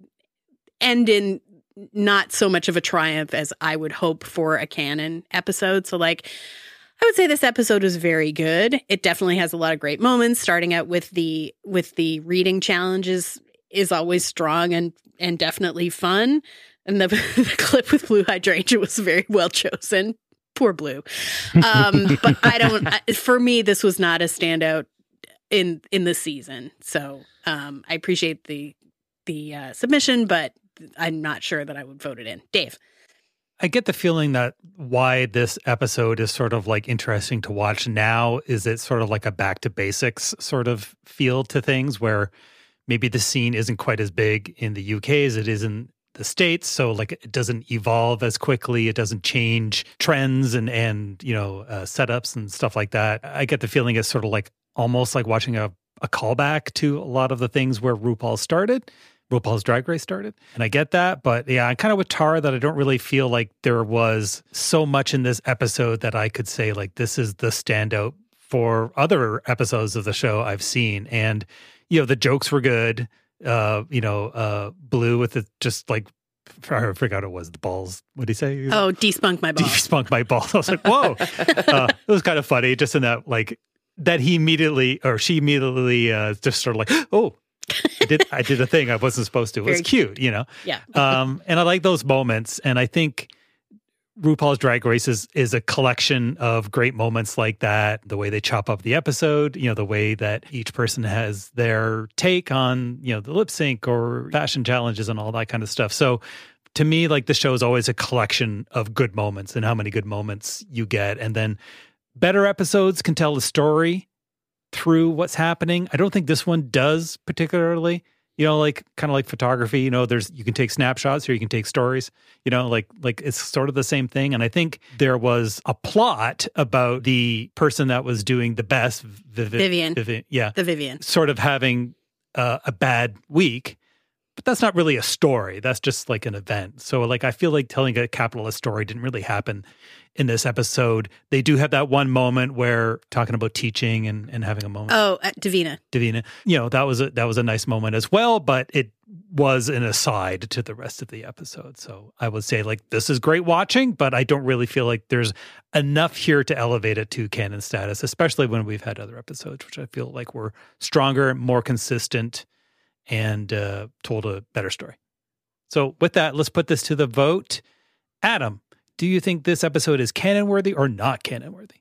end in not so much of a triumph as I would hope for a canon episode. So like. I would say this episode was very good. It definitely has a lot of great moments. Starting out with the with the reading challenges is always strong and and definitely fun. And the, the clip with Blue Hydrangea was very well chosen. Poor Blue. Um, but I don't. I, for me, this was not a standout in in the season. So um, I appreciate the the uh, submission, but I'm not sure that I would vote it in. Dave. I get the feeling that why this episode is sort of like interesting to watch now is it's sort of like a back to basics sort of feel to things where maybe the scene isn't quite as big in the U K as it is in the States. So like it doesn't evolve as quickly. It doesn't change trends and, and you know, uh, setups and stuff like that. I get the feeling it's sort of like almost like watching a, a callback to a lot of the things where RuPaul started. RuPaul's Drag Race started. And I get that, but yeah, I'm kind of with Tara that I don't really feel like there was so much in this episode that I could say like this is the standout for other episodes of the show I've seen. And, you know, the jokes were good. Uh, you know, uh, Blue with the just like, I forgot it was the balls. What did he say? Oh, despunk my balls. Despunk my balls. I was like, whoa. uh, it was kind of funny just in that, like, that he immediately, or she immediately uh, just sort of like, oh, I did I did a thing I wasn't supposed to. It was cute, you know? Yeah. um, and I like those moments. And I think RuPaul's Drag Race is, is a collection of great moments like that. The way they chop up the episode, you know, the way that each person has their take on, you know, the lip sync or fashion challenges and all that kind of stuff. So to me, like the show is always a collection of good moments and how many good moments you get. And then better episodes can tell the story through what's happening. I don't think this one does particularly. You know, like kind of like photography, you know, there's you can take snapshots or you can take stories, you know, like like it's sort of the same thing. And I think there was a plot about the person that was doing the best, Vivi- Vivian. Vivian, yeah, The Vivian. sort of having uh, a bad week. But that's not really a story. That's just like an event. So like I feel like telling a capitalist story didn't really happen in this episode. They do have that one moment where talking about teaching and, and having a moment. Oh, at Davina. Davina. You know, that was a that was a nice moment as well, but it was an aside to the rest of the episode. So I would say like this is great watching, but I don't really feel like there's enough here to elevate it to canon status, especially when we've had other episodes, which I feel like were stronger, more consistent, and uh, told a better story. So with that, let's put this to the vote. Adam, do you think this episode is canon-worthy or not canon-worthy?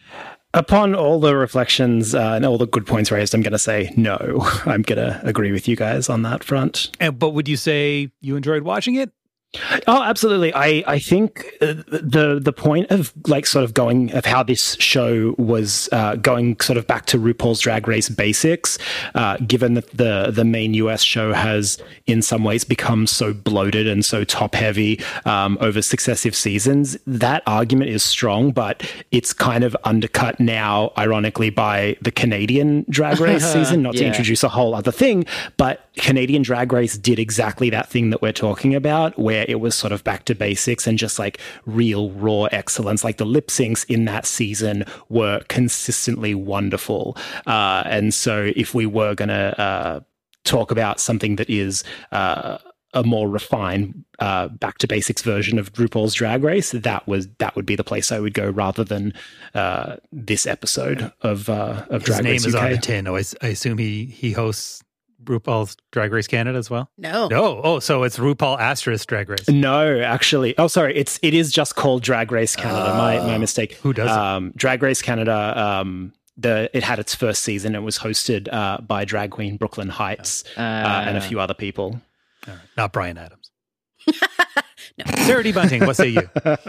Upon all the reflections uh, and all the good points raised, I'm going to say no. I'm going to agree with you guys on that front. And, but would you say you enjoyed watching it? Oh, absolutely. I, I think uh, the the point of like sort of going of how this show was uh, going sort of back to RuPaul's Drag Race basics, uh, given that the the main U S show has in some ways become so bloated and so top heavy um, over successive seasons, that argument is strong, but it's kind of undercut now, ironically, by the Canadian Drag Race season, not to Yeah. introduce a whole other thing, but Canadian Drag Race did exactly that thing that we're talking about, where it was sort of back to basics and just like real raw excellence. Like the lip syncs in that season were consistently wonderful. Uh, and so if we were going to uh, talk about something that is uh, a more refined uh, back to basics version of RuPaul's Drag Race, that was that would be the place I would go rather than uh, this episode of uh, of His Drag name Race is U K. on the tin. Oh, I, s- I assume he he hosts RuPaul's Drag Race Canada as well? No. No. Oh, so it's RuPaul asterisk Drag Race. No, actually. Oh, sorry. It's it is just called Drag Race Canada. Oh. My my mistake. Who does it? um, Drag Race Canada? Um, the it had its first season. It was hosted uh, by drag queen Brooklyn Heights uh, and a few other people. All right. Not Brian Adams. Sarah D. Bunting, what say you?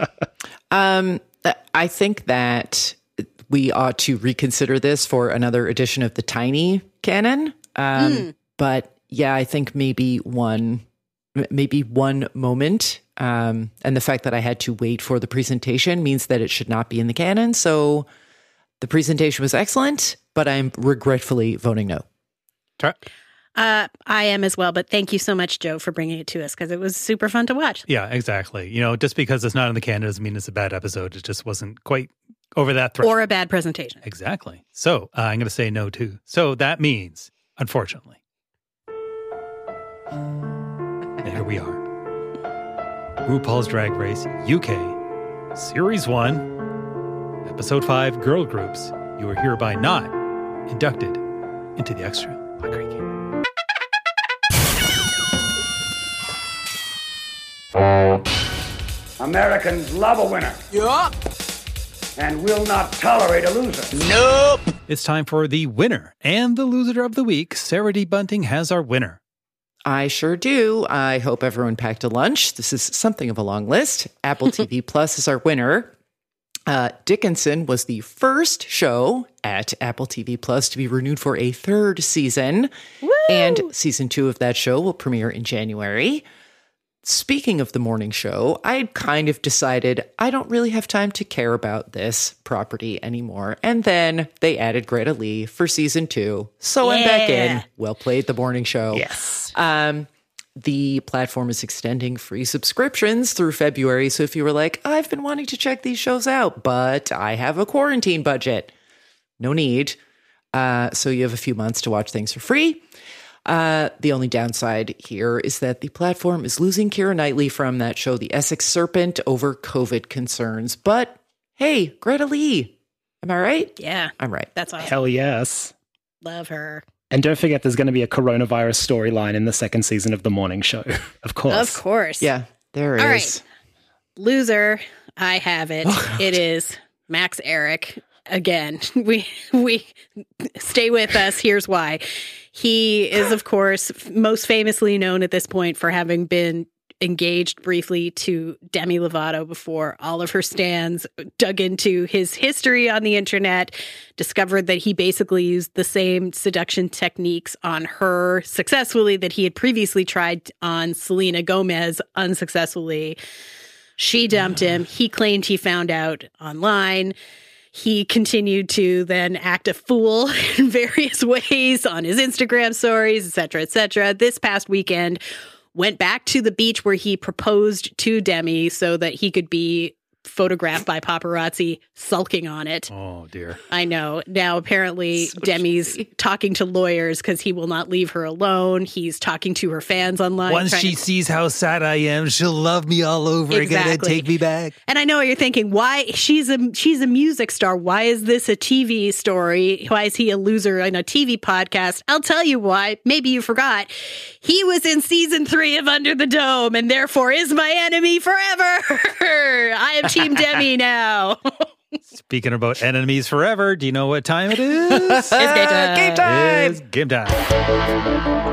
Um, I think that we ought to reconsider this for another edition of the Tiny Canon. Um, Mm. But yeah, I think maybe one, m- maybe one moment. Um, and the fact that I had to wait for the presentation means that it should not be in the canon. So the presentation was excellent, but I'm regretfully voting no. Uh, I am as well, but thank you so much, Joe, for bringing it to us because it was super fun to watch. Yeah, exactly. You know, just because it's not in the canon doesn't mean it's a bad episode. It just wasn't quite over that threshold. Or a bad presentation. Exactly. So uh, I'm going to say no too. So that means, unfortunately, there we are. RuPaul's Drag Race U K, Series one, Episode five, Girl Groups. You are hereby not inducted into the extra. Americans love a winner. Yup. And will not tolerate a loser. Nope. It's time for the winner and the loser of the week. Sarah D. Bunting has our winner. I sure do. I hope everyone packed a lunch. This is something of a long list. Apple T V Plus is our winner. Uh, Dickinson was the first show at Apple T V Plus to be renewed for a third season. Woo! And season two of that show will premiere in January. Speaking of the morning show, I had kind of decided I don't really have time to care about this property anymore. And then they added Greta Lee for season two. So I'm back Yeah. in. Well played, the morning show. Yes. Um, the platform is extending free subscriptions through February. So if you were like, I've been wanting to check these shows out, but I have a quarantine budget, no need. Uh, so you have a few months to watch things for free. Uh, the only downside here is that the platform is losing Keira Knightley from that show, The Essex Serpent, over COVID concerns. But hey, Greta Lee, am I right? Yeah. I'm right. That's awesome. Hell yes. Love her. And don't forget, there's going to be a coronavirus storyline in the second season of The Morning Show, of course. Of course. Yeah, there All is. right. Loser, I have it. It is Max Eric. Again, we we stay with us. Here's why. He is, of course, most famously known at this point for having been engaged briefly to Demi Lovato before all of her stans dug into his history on the internet, discovered that he basically used the same seduction techniques on her successfully that he had previously tried on Selena Gomez unsuccessfully. She dumped him. He claimed he found out online. He continued to then act a fool in various ways on his Instagram stories, et cetera, et cetera. This past weekend, went back to the beach where he proposed to Demi so that he could be photographed by paparazzi sulking on it. Oh, dear. I know. Now, apparently, So Demi's cheesy. talking to lawyers because he will not leave her alone. He's talking to her fans online. Once trying she to- sees how sad I am, she'll love me all over again and Exactly. take me back. And I know what you're thinking, why she's a she's a music star. Why is this a T V story? Why is he a loser in a T V podcast? I'll tell you why. Maybe you forgot. He was in season three of Under the Dome and therefore is my enemy forever. I am Team Demi now. Speaking about enemies forever, do you know what time it is? It's game time. Game time. It's game time.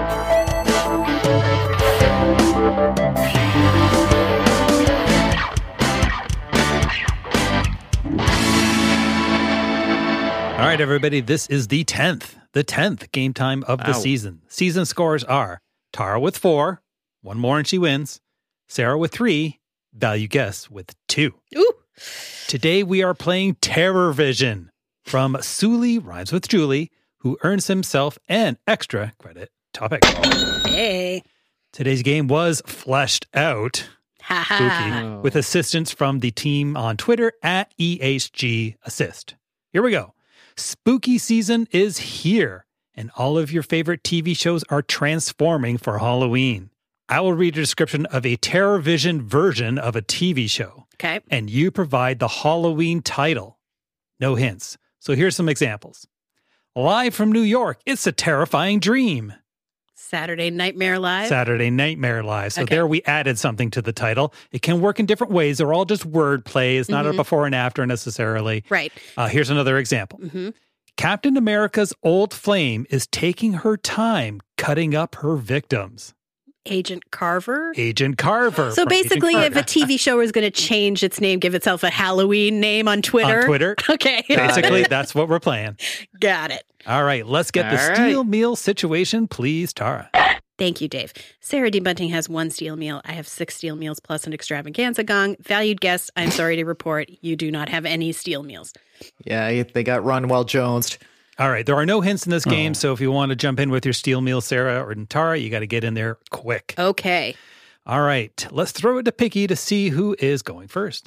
All right, everybody, this is the tenth, the tenth game time of the Wow. season. Season scores are Tara with four, one more and she wins, Sarah with three, Value Guess with two. Ooh. Today we are playing Terror Vision from Suli Rhymes with Julie, who earns himself an extra credit topic. Hey. Today's game was fleshed out, Ha spooky, ha. with assistance from the team on Twitter at E H G Assist. Here we go. Spooky season is here, and all of your favorite T V shows are transforming for Halloween. I will read a description of a Terror Vision version of a T V show. Okay. And you provide the Halloween title. No hints. So here's some examples. Live from New York, it's a terrifying dream. Saturday Nightmare Live. Saturday Nightmare Live. So Okay. there we added something to the title. It can work in different ways. They're all just word play. It's not a Mhm. before and after necessarily. Right. Uh, here's another example. Mm-hmm. Captain America's old flame is taking her time cutting up her victims. Agent Carver. Agent Carver. So from Agent basically, if Carver. a T V show is going to change its name, give itself a Halloween name on Twitter. On Twitter. Okay. Basically, that's what we're playing. Got it. All right, let's get the All right. steel meal situation, please, Tara. Thank you, Dave. Sarah D. Bunting has one steel meal. I have six steel meals plus an extravaganza gong. Valued guest, I'm sorry to report you do not have any steel meals. Yeah, they got Ronwell Jones. All right, there are no hints in this game, Oh. so if you want to jump in with your steel meal, Sarah or Tara, you got to get in there quick. Okay. All right, let's throw it to Picky to see who is going first.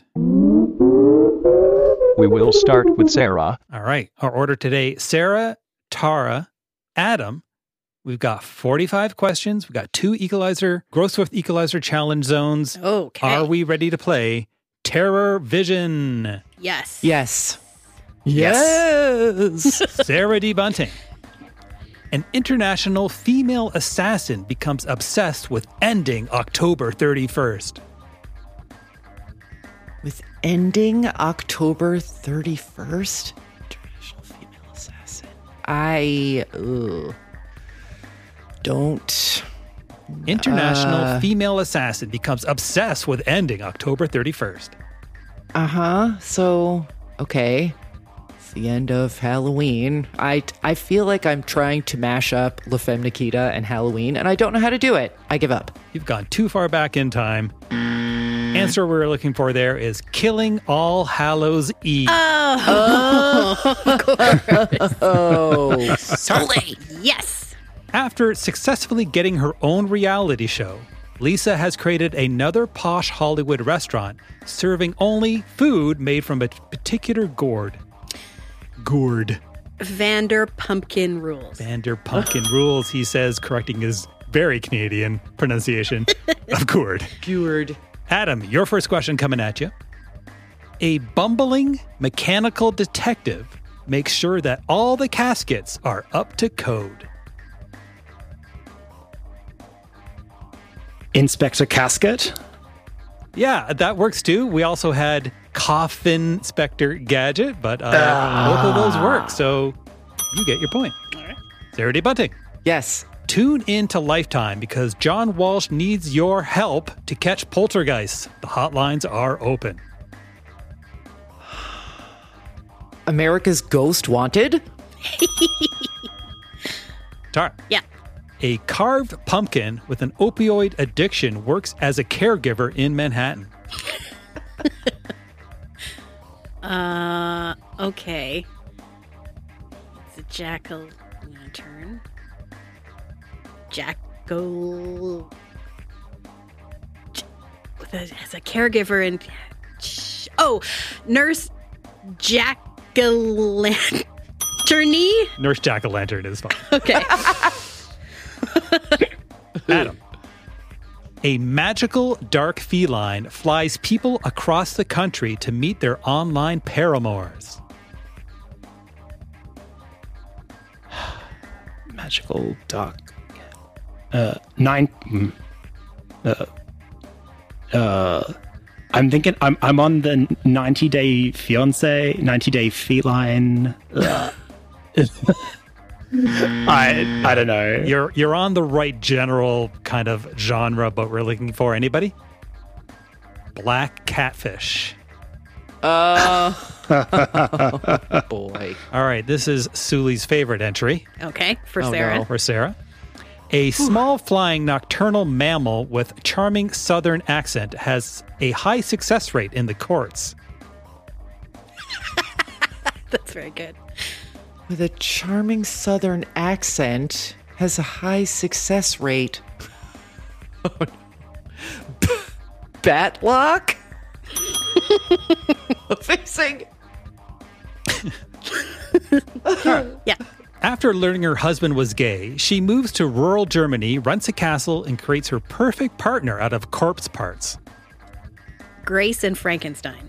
We will start with Sarah. All right, our order today, Sarah, Tara, Adam. We've got forty-five questions. We've got two Equalizer, Gross Swift Equalizer challenge zones. Okay. Are we ready to play Terror Vision? Yes. Yes. Yes. Sarah D. Bunting. An international female assassin becomes obsessed with ending October thirty-first. With ending October thirty-first? International female assassin. I ugh, don't. International Uh, female assassin becomes obsessed with ending October thirty-first. Uh huh. So, okay. It's the end of Halloween. I, I feel like I'm trying to mash up La Femme Nikita and Halloween, and I don't know how to do it. I give up. You've gone too far back in time. Answer we're looking for there is Killing All Hallows Eve. Oh. Oh. Totally. Yes. After successfully getting her own reality show, Lisa has created another posh Hollywood restaurant serving only food made from a particular gourd. Gourd. Vander Pumpkin Rules. Vander Pumpkin Rules, he says, correcting his very Canadian pronunciation of gourd. Gourd. Adam, your first question coming at you. A bumbling mechanical detective makes sure that all the caskets are up to code. Inspector Casket? Yeah, that works too. We also had Coffin Inspector Gadget, but uh, ah. both of those work, so you get your point. All right. Sarah D. Bunting. Yes. Tune in to Lifetime because John Walsh needs your help to catch poltergeists. The hotlines are open. America's Ghost Wanted? Tara. Yeah. A carved pumpkin with an opioid addiction works as a caregiver in Manhattan. uh, okay. It's a jack-o'-lantern. Jack-o... With a, as a caregiver in... Oh, Nurse Jack-o'-lantern-y? Nurse Jack-o'-lantern is fine. Okay. Adam. A magical dark feline flies people across the country to meet their online paramours. Magical dark. Uh, nine. Uh, uh, I'm thinking. I'm. I'm on the ninety Day Fiance. ninety Day Feline. Uh. I I don't know. You're you're on the right general kind of genre, but we're looking for anybody? Black catfish. Uh oh, boy. All right, this is Sully's favorite entry. Okay, for oh, Sarah. No. For Sarah. A small flying nocturnal mammal with charming southern accent has a high success rate in the courts. That's very good. With a charming southern accent, has a high success rate. Oh, no. B- Batlock? Fixing. Yeah. After learning her husband was gay, she moves to rural Germany, rents a castle, and creates her perfect partner out of corpse parts. Grace and Frankenstein.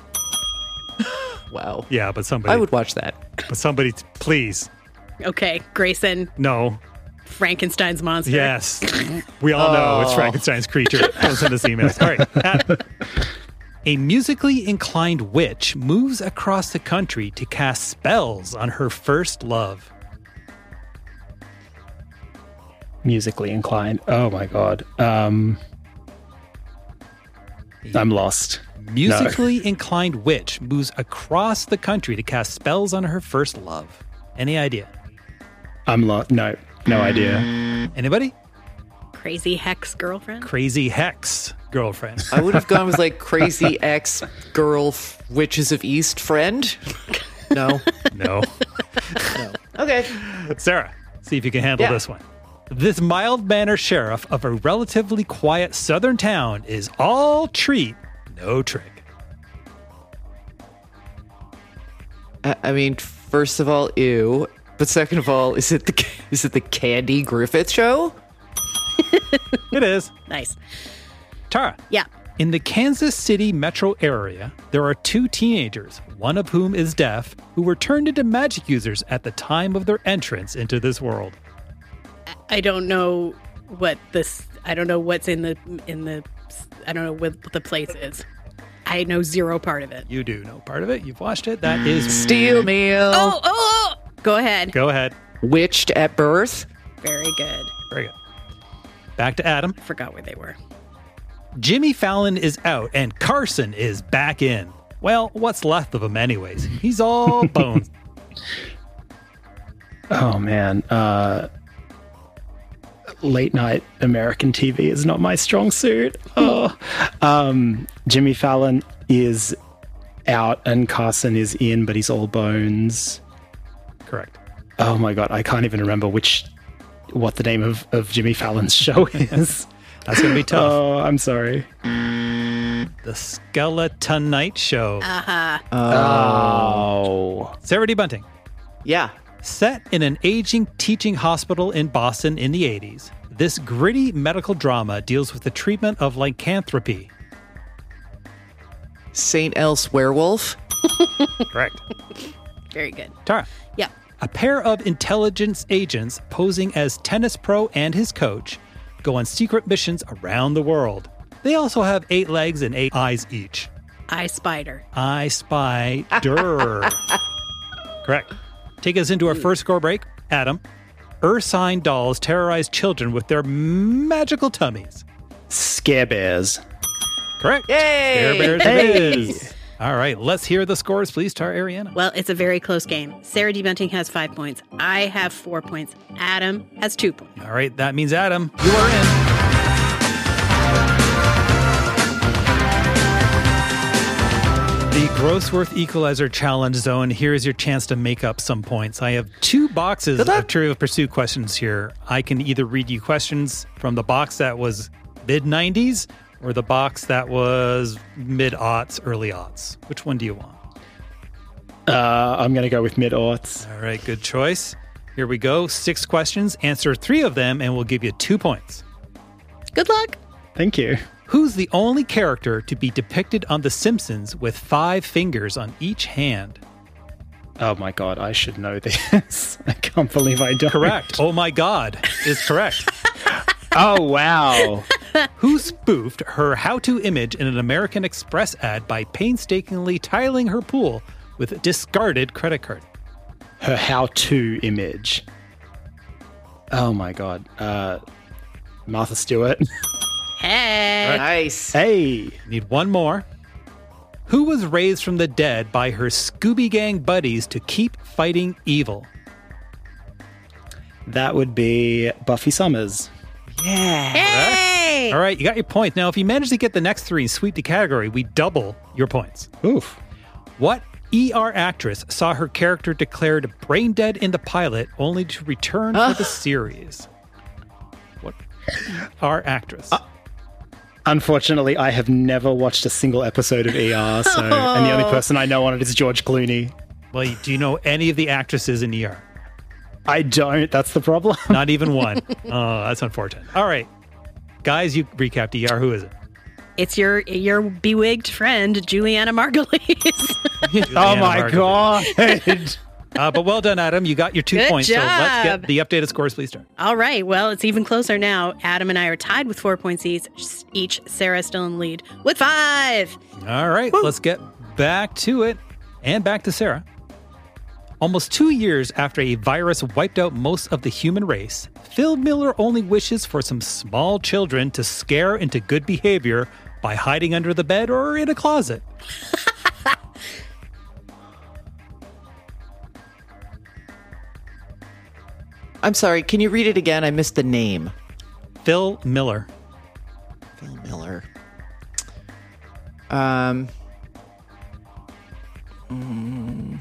Wow. Yeah, but somebody... I would watch that. But somebody, please. Okay, Grayson. No. Frankenstein's monster. Yes. We all know oh. it's Frankenstein's creature. Don't send us emails. All right. Adam. A musically inclined witch moves across the country to cast spells on her first love. Musically inclined. Oh my god. Um, I'm lost. Musically no. inclined witch moves across the country to cast spells on her first love. Any idea? I'm lost. No, no idea. Anybody? Crazy Hex girlfriend? Crazy Hex girlfriend. I would have gone with like Crazy Ex Girl f- Witches of East friend. No. No. No. Okay. Sarah, see if you can handle yeah. this one. This mild-mannered sheriff of a relatively quiet southern town is all treat, no trick. I, I mean, first of all, ew. But second of all, is it the is it the Candy Griffith show? It is. Nice. Tara. Yeah. In the Kansas City metro area, there are two teenagers, one of whom is deaf, who were turned into magic users at the time of their entrance into this world. I don't know what this. I don't know what's in the in the. I don't know what the place is. I know zero part of it. You do know part of it. You've watched it. That is Steel Meal. Oh, oh, oh! Go ahead. Go ahead. Witched at Birth. Very good. Very good. Back to Adam. I forgot where they were. Jimmy Fallon is out and Carson is back in. Well, what's left of him anyways? He's all bones. Oh, man. Uh, late night American T V is not my strong suit. Oh. Um, Jimmy Fallon is out and Carson is in, but he's all bones. Correct. Oh, my God. I can't even remember which what the name of, of Jimmy Fallon's show is. That's going to be tough. Oh, I'm sorry. The Skeletonite Show. Uh-huh. Oh. Sarah D. Bunting. Yeah. Set in an aging teaching hospital in Boston in the eighties, this gritty medical drama deals with the treatment of lycanthropy. Saint Else Werewolf. Correct. Very good. Tara. Yeah. A pair of intelligence agents posing as tennis pro and his coach go on secret missions around the world. They also have eight legs and eight eyes each. I Spider. I Spider. Correct. Take us into our first score break. Adam. Ursine dolls terrorize children with their magical tummies. Scare Bears. Correct. Yay! Scare Bears Hey! it is. All right, let's hear the scores, please, Tara Ariana. Well, it's a very close game. Sarah D. Bunting has five points. I have four points. Adam has two points. All right, that means Adam, you are in. The Grossworth Equalizer Challenge Zone. Here's your chance to make up some points. I have two boxes of Trivial Pursuit questions here. I can either read you questions from the box that was mid nineties or the box that was mid-aughts, early-aughts. Which one do you want? Uh, I'm going to go with mid-aughts. All right, good choice. Here we go. Six questions. Answer three of them, and we'll give you two points. Good luck. Thank you. Who's the only character to be depicted on The Simpsons with five fingers on each hand? Oh my God, I should know this. I can't believe I don't. Correct. Oh my God is correct. Oh, wow. Who spoofed her how-to image in an American Express ad by painstakingly tiling her pool with discarded credit cards? Her how-to image. Oh my God. Uh, Martha Stewart. Hey. Nice. Hey. Need one more. Who was raised from the dead by her Scooby Gang buddies to keep fighting evil? That would be Buffy Summers. Yeah. Hey. All right, you got your point. Now, if you manage to get the next three and sweep the category, we double your points. Oof. What E R actress saw her character declared brain dead in the pilot only to return for the series? What E R actress? Uh, unfortunately, I have never watched a single episode of E R, so and the only person I know on it is George Clooney. Well, do you know any of the actresses in E R? I don't. That's the problem. Not even one. Oh, that's unfortunate. All right. Guys, you recapped E R. Who is it? It's your your bewigged friend, Juliana Margulies. Oh, my God. uh, but well done, Adam. You got your two Good points. job. So let's get the updated scores, please, start. All right. Well, it's even closer now. Adam and I are tied with four points each. Each. Sarah's still in the lead with five. All right. Woo. Let's get back to it and back to Sarah. Almost two years after a virus wiped out most of the human race, Phil Miller only wishes for some small children to scare into good behavior by hiding under the bed or in a closet. I'm sorry, can you read it again? I missed the name. Phil Miller. Phil Miller. Um. Mm,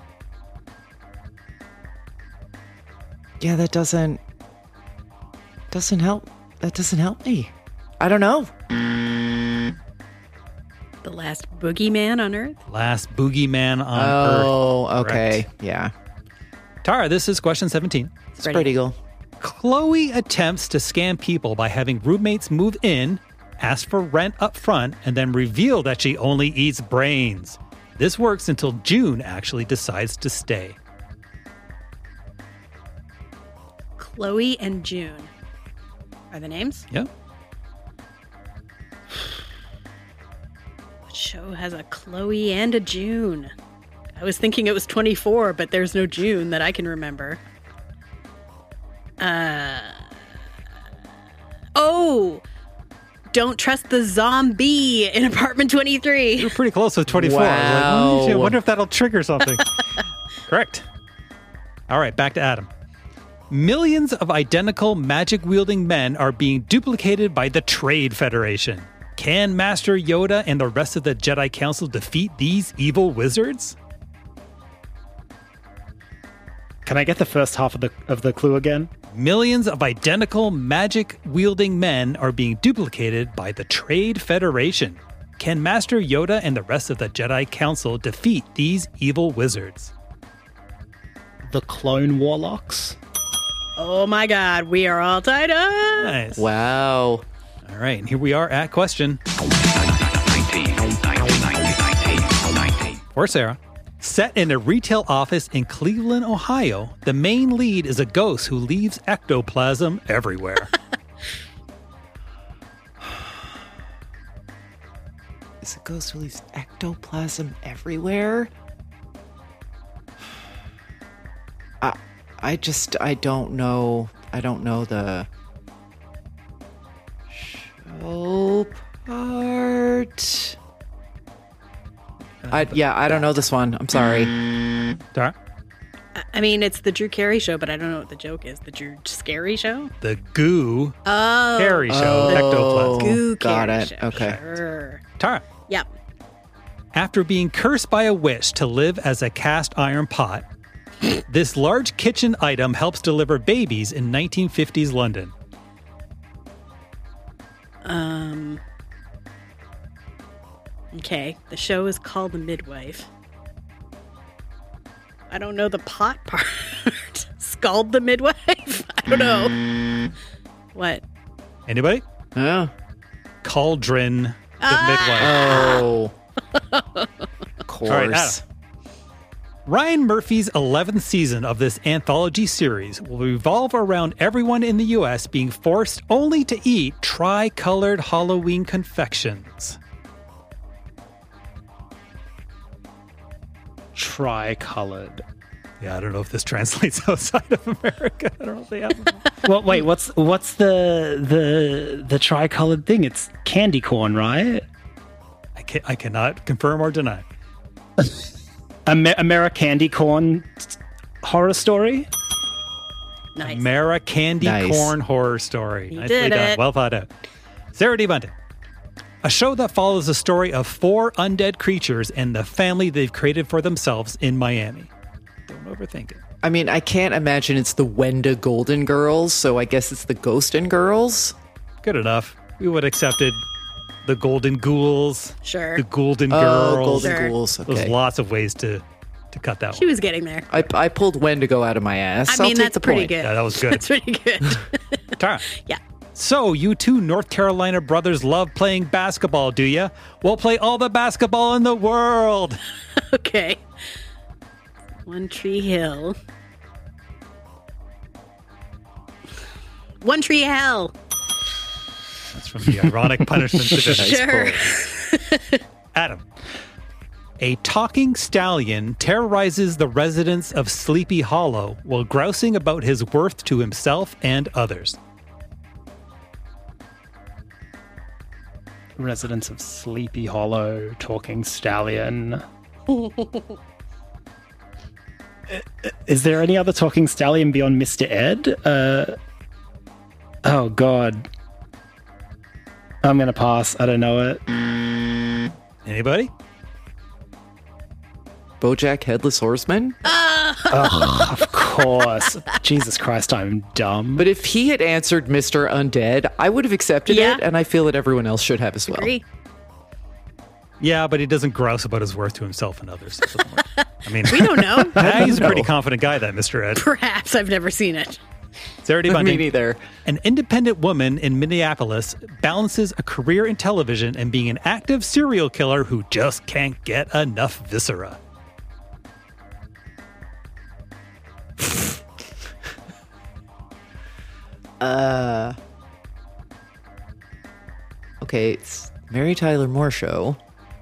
yeah, that doesn't doesn't help. That doesn't help me. I don't know. The last boogeyman on Earth? Last boogeyman on Earth. Oh, okay. Correct. Yeah. Tara, this is question seventeen. Spread Eagle. Chloe attempts to scam people by having roommates move in, ask for rent up front, and then reveal that she only eats brains. This works until June actually decides to stay. Chloe and June are the names? Yep. What show has a Chloe and a June? I was thinking it was twenty-four, but there's no June that I can remember. Uh Oh! Don't Trust the Zombie in Apartment twenty-three. You're pretty close with twenty-four. Wow. Like, I wonder if that'll trigger something. Correct. All right, back to Adam. Millions of identical magic-wielding men are being duplicated by the Trade Federation. Can Master Yoda and the rest of the Jedi Council defeat these evil wizards? Can I get the first half of the of the clue again? Millions of identical magic-wielding men are being duplicated by the Trade Federation. Can Master Yoda and the rest of the Jedi Council defeat these evil wizards? The Clone Warlocks. Oh my God, we are all tied up. Nice. Wow. All right, and here we are at question. For Sarah. Set in a retail office in Cleveland, Ohio, the main lead is a ghost who leaves ectoplasm everywhere. Is a ghost who leaves ectoplasm everywhere? I, I just, I don't know. I don't know the show part. I, yeah, I don't know this one. I'm sorry. Dara? I mean, it's the Drew Carey show, but I don't know what the joke is. The Drew Scary show? The Goo Oh. Carey show, Oh, ectoplasm. Goo got Carey it. show. Okay. Sure. Tara. Yep. After being cursed by a witch to live as a cast iron pot, this large kitchen item helps deliver babies in nineteen fifties London. Um. Okay, the show is called The Midwife. I don't know the pot part. Scald the Midwife? I don't know. What? Anybody? Yeah. Cauldron the Ah! Oh. Of course. All right, Adam. Ryan Murphy's eleventh season of this anthology series will revolve around everyone in the U S being forced only to eat tri-colored Halloween confections. Tri-colored. Yeah, I don't know if this translates outside of America. I don't know if they have them. Well, wait, what's what's the the the tri-colored thing? It's candy corn, right? I can I cannot confirm or deny. Amer- Americandy corn horror story. Nice. Mara Candy Nice. Corn Horror Story. You Nicely did done. it. Well thought out. Sarah D. Bunting. A show that follows the story of four undead creatures and the family they've created for themselves in Miami. Don't overthink it. I mean, I can't imagine it's the Wenda Golden Girls, so I guess it's the Ghostin' Girls. Good enough. We would have accepted the Golden Ghouls, Sure. the Golden Oh, Girls. Golden Sure. Ghouls. There's Okay. lots of ways to, to cut that She one. was getting there. I, I pulled Wendigo out of my ass. I I'll mean, take that's the pretty point. good. Yeah, that was good. That's pretty good. Tara. Yeah. So, you two North Carolina brothers love playing basketball, do ya? We'll play all the basketball in the world. Okay. One Tree Hill. One Tree Hell. That's from the Ironic Punishment Division. Sure. Adam. A talking stallion terrorizes the residents of Sleepy Hollow while grousing about his worth to himself and others. Residents of Sleepy Hollow, talking stallion. Is there any other talking stallion beyond Mister Ed? Uh, oh, God. I'm going to pass. I don't know it. Anybody? BoJack Headless Horseman? Oh, of course. Jesus Christ, I'm dumb. But if he had answered Mister Undead, I would have accepted Yeah. it, and I feel that everyone else should have as well. Agree. Yeah, but he doesn't grouse about his worth to himself and others. It doesn't work. I mean, We don't know. yeah, he's a pretty confident guy, that Mister Ed. Perhaps I've never seen it. Sarah D. Me Bunting. neither. An independent woman in Minneapolis balances a career in television and being an active serial killer who just can't get enough viscera. Uh. Okay, it's Mary Tyler Moore show.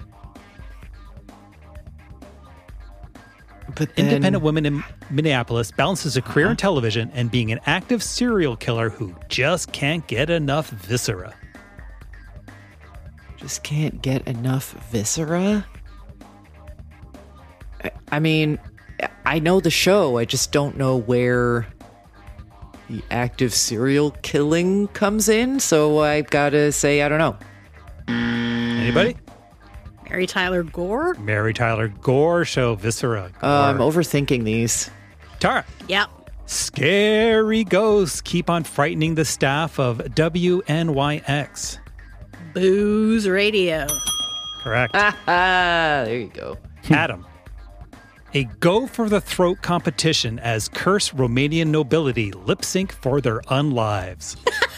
But then, Independent woman in Minneapolis balances a career in television and being an active serial killer who just can't get enough viscera. just can't get enough viscera. I, I mean, I know the show. I just don't know where the active serial killing comes in. So I gotta say, I don't know. Anybody? Mary Tyler Gore? Mary Tyler Gore show, viscera. Gore. Uh, I'm overthinking these. Tara. Yep. Scary ghosts keep on frightening the staff of W N Y X. Booze Radio. Correct. Ah, there you go. Adam. A go for the throat competition as cursed Romanian nobility lip sync for their unlives.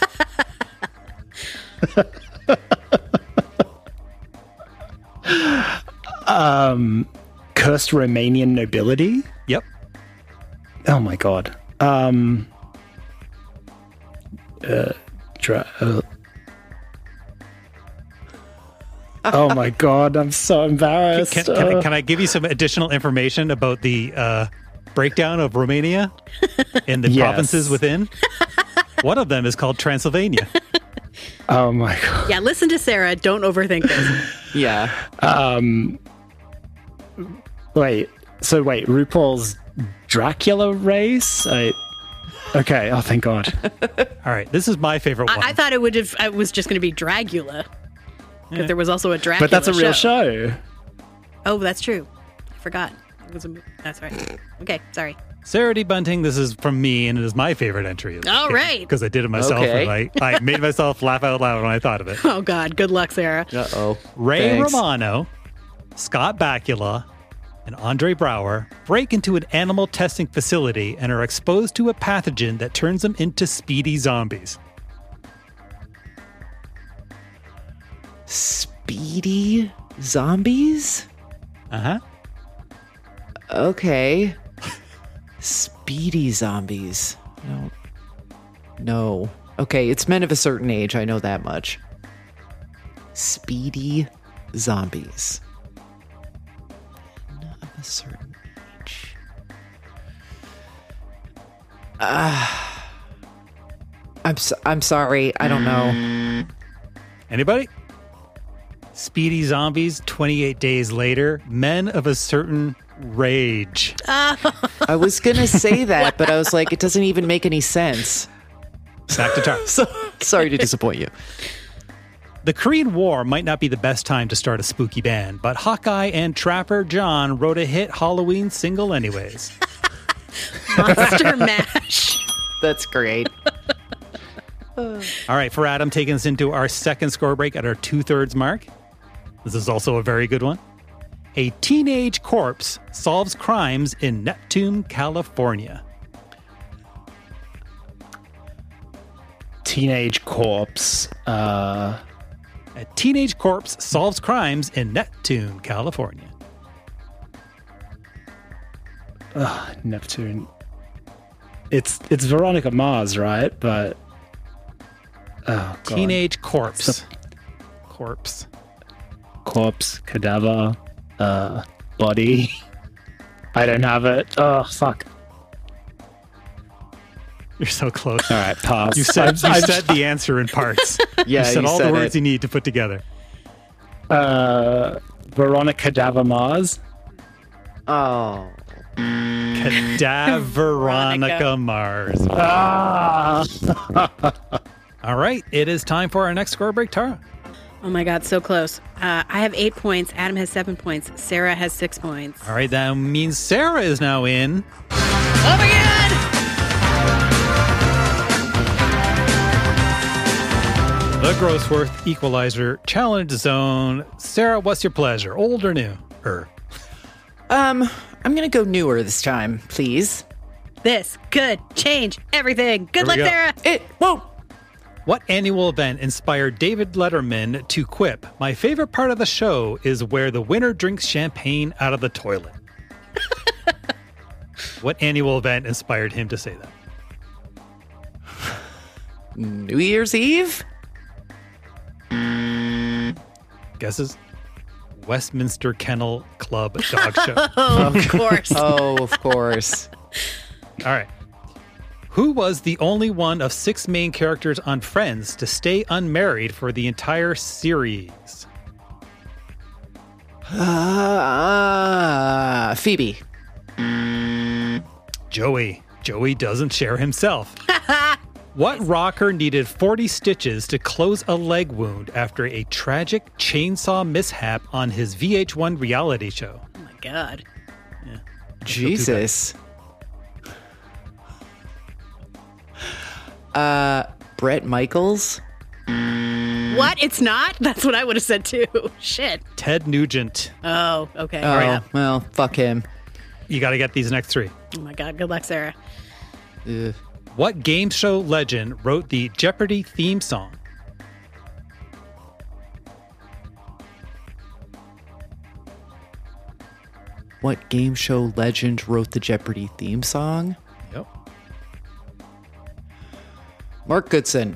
um, cursed Romanian nobility? Yep. Oh my god. Um. Uh, dra- uh, oh my god, I'm so embarrassed. Can, can, I, can I give you some additional information about the uh, breakdown of Romania and the Yes. provinces within? One of them is called Transylvania. Oh my god. Yeah, listen to Sarah. Don't overthink this. Yeah. Um. Wait. So wait, RuPaul's Dracula race? I. Okay. Oh, thank God. All right, this is my favorite one. I, I thought it would have. It was just going to be Dragula, because Yeah. there was also a Dracula. But that's a real show. Oh, that's true. I forgot. It was a. That's right. Okay, sorry. Sarah D. Bunting, this is from me, and it is my favorite entry. All right. Because I did it myself, Okay. and I, I made myself laugh out loud when I thought of it. Oh God, good luck, Sarah. Uh oh. Ray Thanks. Romano, Scott Bakula, and Andre Brower break into an animal testing facility and are exposed to a pathogen that turns them into speedy zombies. Speedy zombies? Uh-huh. Okay. Speedy zombies. No. No. Okay, it's men of a certain age. I know that much. Speedy zombies. Men of a certain age. Ah. I'm so, I'm sorry. I don't know. Anybody? Speedy zombies, twenty-eight days later, men of a certain rage. I was going to say that, but I was like, it doesn't even make any sense. Back to Tar. So, sorry to disappoint you. The Korean War might not be the best time to start a spooky band, but Hawkeye and Trapper John wrote a hit Halloween single anyways. Monster Mash. That's great. All right, for Adam, taking us into our second score break at our two-thirds mark. This is also a very good one. A teenage corpse solves crimes in Neptune, California. Teenage corpse. Uh, A teenage corpse solves crimes in Neptune, California. ugh, Neptune. It's it's Veronica Mars, right? But oh god. Teenage corpse. It's Corpse. corpse, cadaver, uh, body. I don't have it. Oh fuck. You're so close. All right, pass. You said, you I'm- said the answer in parts. Yeah, you said you all said the words it. you need to put together. Uh, Veronica Cadaver Mars. Oh. Cadaveronica Veronica. Mars. Ah! All right, it is time for our next score break, Tara. Oh my God, so close. Uh, I have eight points. Adam has seven points. Sarah has six points. All right, that means Sarah is now in. Oh my God! The Grossworth Equalizer Challenge Zone. Sarah, what's your pleasure? Old or new? Er. Um, I'm gonna go newer this time, please. This could change everything. Good Here we luck, go. Sarah. It whoa. What annual event inspired David Letterman to quip? My favorite part of the show is where the winner drinks champagne out of the toilet. What annual event inspired him to say that? New Year's Eve? Guesses? Westminster Kennel Club Dog Show. Oh, of course. Oh, of course. All right. Who was the only one of six main characters on Friends to stay unmarried for the entire series? Uh, Phoebe. Joey. Joey doesn't share himself. What rocker needed forty stitches to close a leg wound after a tragic chainsaw mishap on his V H one reality show? Oh my God. Jesus. Uh, Bret Michaels. What? It's not? That's what I would have said too. Shit. Ted Nugent. Oh, okay. Oh, Yeah. well, fuck him. You got to get these next three. Oh my God. Good luck, Sarah. Ugh. What game show legend wrote the Jeopardy theme song? What game show legend wrote the Jeopardy theme song? Yep. Mark Goodson.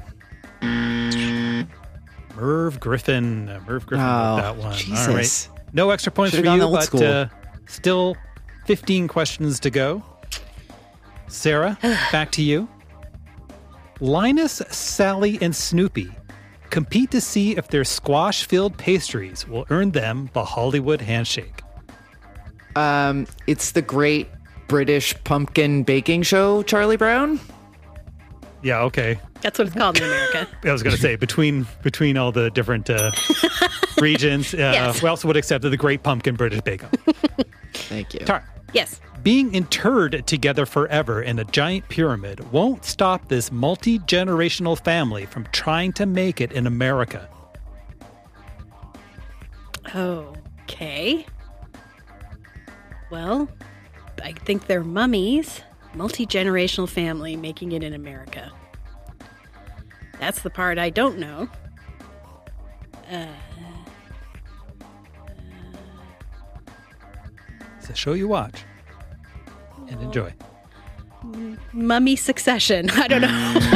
Merv Griffin. Uh, Merv Griffin Oh, wrote that one. Jesus. All right. No extra points Should've for gone you, old but school. uh, still fifteen questions to go. Sarah, back to you. Linus, Sally, and Snoopy compete to see if their squash-filled pastries will earn them the Hollywood handshake. Um, it's the Great British Pumpkin Baking Show, Charlie Brown. Yeah, okay. That's what it's called in America. I was going to say, between between all the different uh, regions, uh, Yes. we also would accept the Great Pumpkin British Bake-Off. Thank you. Tara. Yes. Being interred together forever in a giant pyramid won't stop this multi-generational family from trying to make it in America. Okay. Well, I think they're mummies. Multi-generational family making it in America. That's the part I don't know. Uh, It's a show you watch and enjoy. mummy succession. I don't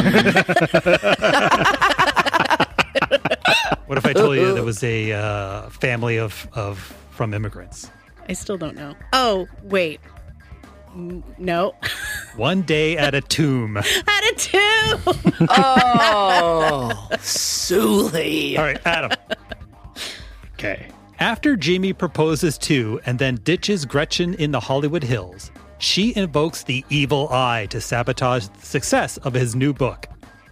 know. What if I told you there was a uh, family of, of from immigrants? I still don't know. Oh, wait. N- No. One day at a tomb. At a tomb. Oh, Sully. All right, Adam. Okay. After Jamie proposes to and then ditches Gretchen in the Hollywood Hills, she invokes the evil eye to sabotage the success of his new book.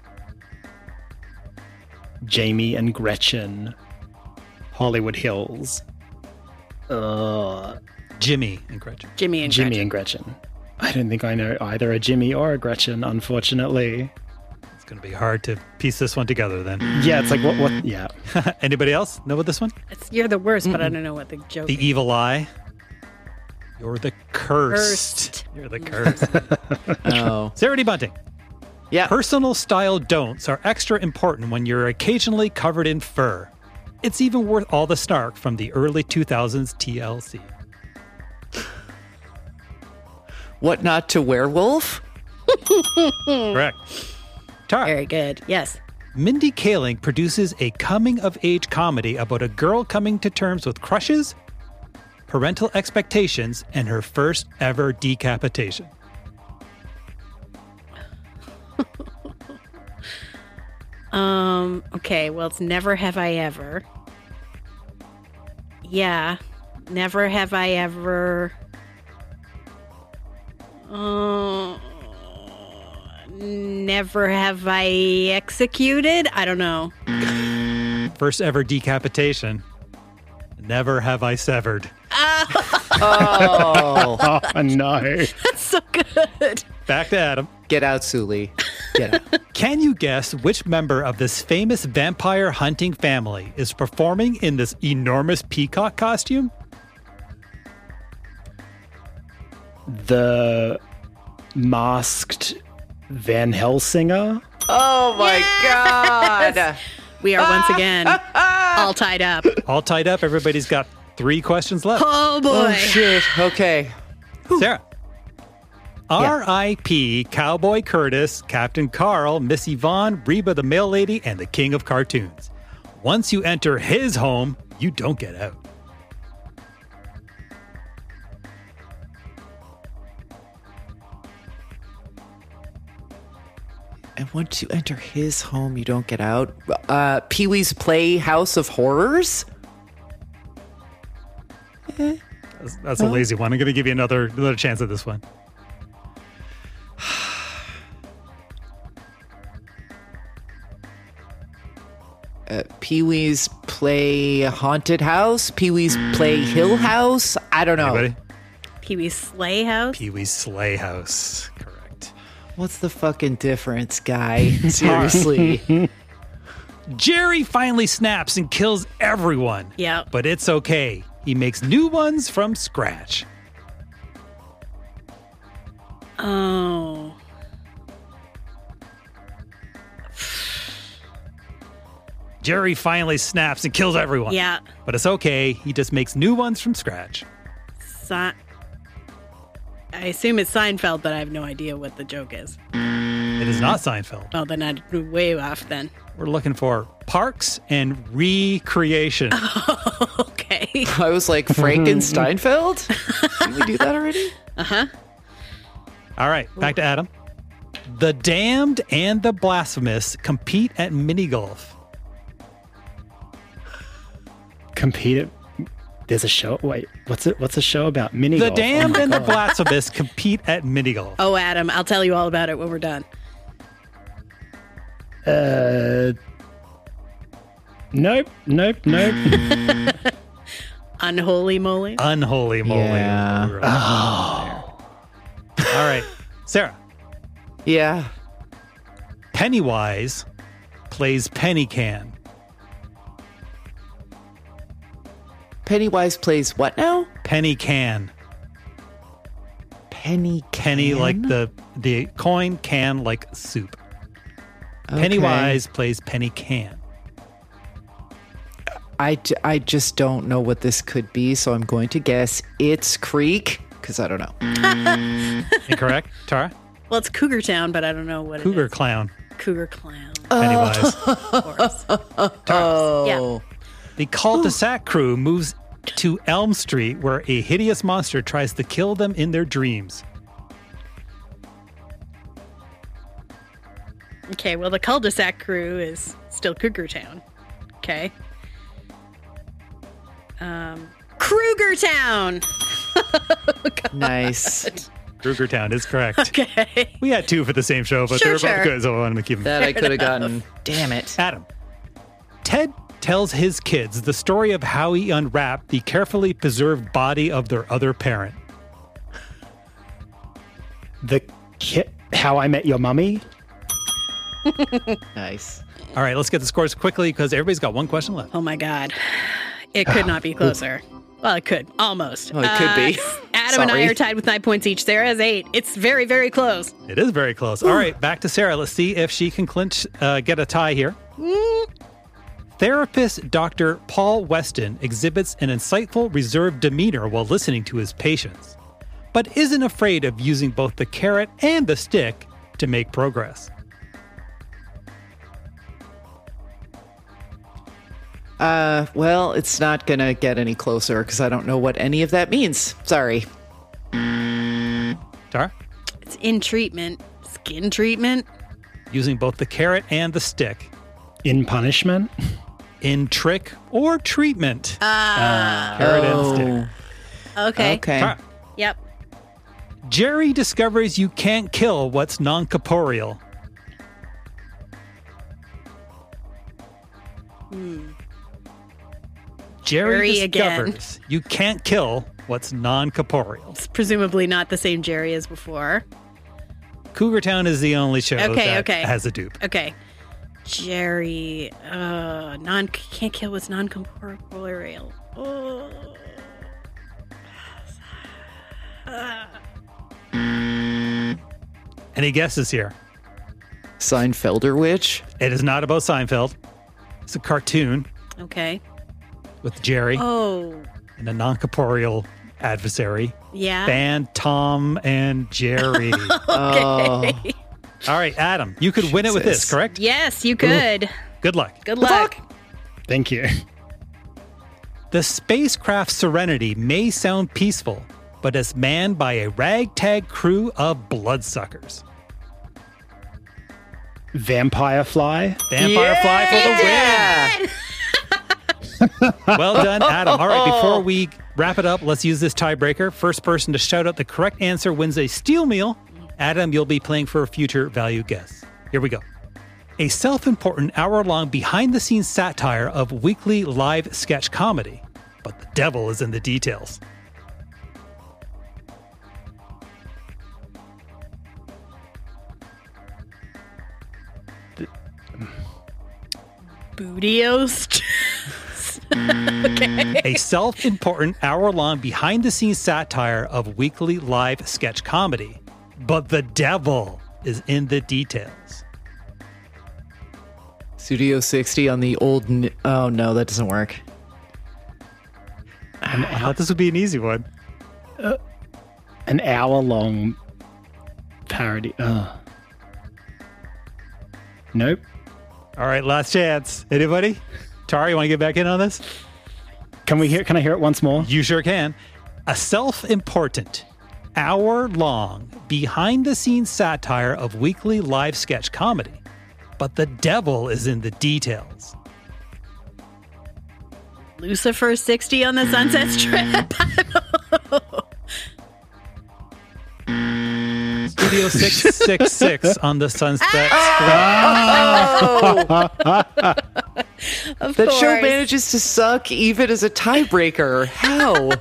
Jamie and Gretchen, Hollywood Hills. Uh, Jimmy and Gretchen. Jimmy and Jimmy Gretchen. and Gretchen. I don't think I know either a Jimmy or a Gretchen, unfortunately. It's going to be hard to piece this one together then. Yeah, it's like, what, what, yeah. Anybody else know about this one? It's, you're the worst, but I don't know what the joke The is. evil eye. You're the cursed. Cursed. You're the cursed. Oh. Sarah D. Bunting. Yeah. Personal style don'ts are extra important when you're occasionally covered in fur. It's even worth all the snark from the early two thousands T L C. What not to werewolf? Correct. Tara. Very good. Yes. Mindy Kaling produces a coming-of-age comedy about a girl coming to terms with crushes, parental expectations, and her first ever decapitation. Um, okay, well, it's Never Have I Ever. Yeah, Never Have I Ever. Uh, never Have I Executed? I don't know. First ever decapitation. Never have I severed. Oh. Oh, no. That's so good. Back to Adam. Get out, Sully. Get out. Can you guess which member of this famous vampire hunting family is performing in this enormous peacock costume? The masked Van Helsinger? Oh my Yes! God. We are once again all tied up. All tied up. Everybody's got three questions left. Oh boy. Oh shit. Okay. Sarah. R I P Cowboy Curtis, Captain Carl, Miss Yvonne, Reba the Mail Lady, and the King of Cartoons. Once you enter his home, you don't get out. And once you enter his home, you don't get out. Uh, Pee-wee's Playhouse of Horrors? Eh. That's, that's a lazy one. I'm going to give you another another chance at this one. Uh, Pee-wee's Play Haunted House? Pee-wee's Play Hill House? I don't know. Anybody? Pee Wee's Sleigh House. Pee Wee's Sleigh House. Correct. What's the fucking difference, guy? Seriously. Jerry finally snaps and kills everyone. Yeah. But it's okay. He makes new ones from scratch. Oh. Jerry finally snaps and kills everyone. Yeah. But it's okay. He just makes new ones from scratch. Si- I assume it's Seinfeld, but I have no idea what the joke is. It is not Seinfeld. Oh, then I'm way off then. We're looking for Parks and Recreation. Okay. I was like, Frankensteinfeld? Did we do that already? Uh-huh. All right, back to Adam. The Damned and the Blasphemous compete at mini golf. Compete at... There's a show? Wait, what's it? What's a show about? Mini The golf? Damned Oh my and the God. Blasphemous compete at mini golf. Oh, Adam, I'll tell you all about it when we're done. Uh... Nope, nope, nope. Unholy moly. Unholy moly. Yeah. Oh. All right, Sarah. Yeah. Pennywise plays Penny Can. Pennywise plays what now? Penny Can. Penny Penny can? like the the coin, can like soup. Okay. Pennywise plays Penny Can. I, j- I just don't know what this could be, so I'm going to guess it's Creek, because I don't know. Incorrect, Tara? Well, it's Cougar Town, but I don't know what Cougar it is. Clown. Cougar Clown. Pennywise. Oh. Yeah. The cul-de-sac crew moves to Elm Street, where a hideous monster tries to kill them in their dreams. Okay, well, the cul-de-sac crew is still Cougar Town. Okay. Um, Kruger Town. Nice. Kruger Town is correct. Okay. We had two for the same show, but Sure, they were sure. both good, so I wanted to keep them. That I could have gotten. Damn it. Adam. Ted tells his kids the story of how he unwrapped the carefully preserved body of their other parent. The ki- How I Met Your Mummy. Nice. All right, let's get the scores quickly because everybody's got one question left. Oh, my God. It could not be closer. Well, it could. Almost. Oh, it could be. Adam and I Sorry. are tied with nine points each. Sarah has eight. It's very, very close. It is very close. All right, back to Sarah. Let's see if she can clinch, uh, get a tie here. Therapist Doctor Paul Weston exhibits an insightful, reserved demeanor while listening to his patients, but isn't afraid of using both the carrot and the stick to make progress. Uh, well, it's not going to get any closer because I don't know what any of that means. Sorry. Tara? It's in treatment. Skin treatment. Using both the carrot and the stick. In punishment. In trick or treatment. Ah. Carrot Oh. and stick. Okay. Okay. Tara. Yep. Jerry discovers you can't kill what's non-corporeal. Hmm. Jerry Jerry again. discovers you can't kill what's non-corporeal. It's presumably not the same Jerry as before. Cougar Town is the only show Okay, that okay. has a dupe. Okay. Jerry, uh, non can't kill what's non-corporeal. Oh. Any guesses here? Seinfelder Witch? It is not about Seinfeld. It's a cartoon Okay. with Jerry Oh, and a non-corporeal adversary. yeah. Band Tom and Jerry. Oh. Okay. All right, Adam, you could win it with this, Jesus. correct? Yes, you could. Good luck. Good luck. Thank you. The spacecraft Serenity may sound peaceful, but is manned by a ragtag crew of bloodsuckers. Vampire Fly. Vampire Fly for the win. Well done, Adam. All right, before we wrap it up, let's use this tiebreaker. First person to shout out the correct answer wins a steel meal. Adam, you'll be playing for a future value guess. Here we go. A self-important hour-long behind-the-scenes satire of weekly live sketch comedy. But the devil is in the details. Bootios. Okay. A self-important hour-long behind-the-scenes satire of weekly live sketch comedy. But the devil is in the details. Studio sixty on the old... N- oh, no, that doesn't work. I thought this would be an easy one. Uh, an hour-long parody. Uh. Nope. All right, last chance. Anybody? Tara, you want to get back in on this? Can we hear? Can I hear it once more? You sure can. A self-important, hour-long, behind-the-scenes satire of weekly live sketch comedy. But the devil is in the details. Lucifer sixty on the Sunset Strip. Studio six six six on the Sunset Strip. Oh! Of that course. show manages to suck even as a tiebreaker. How?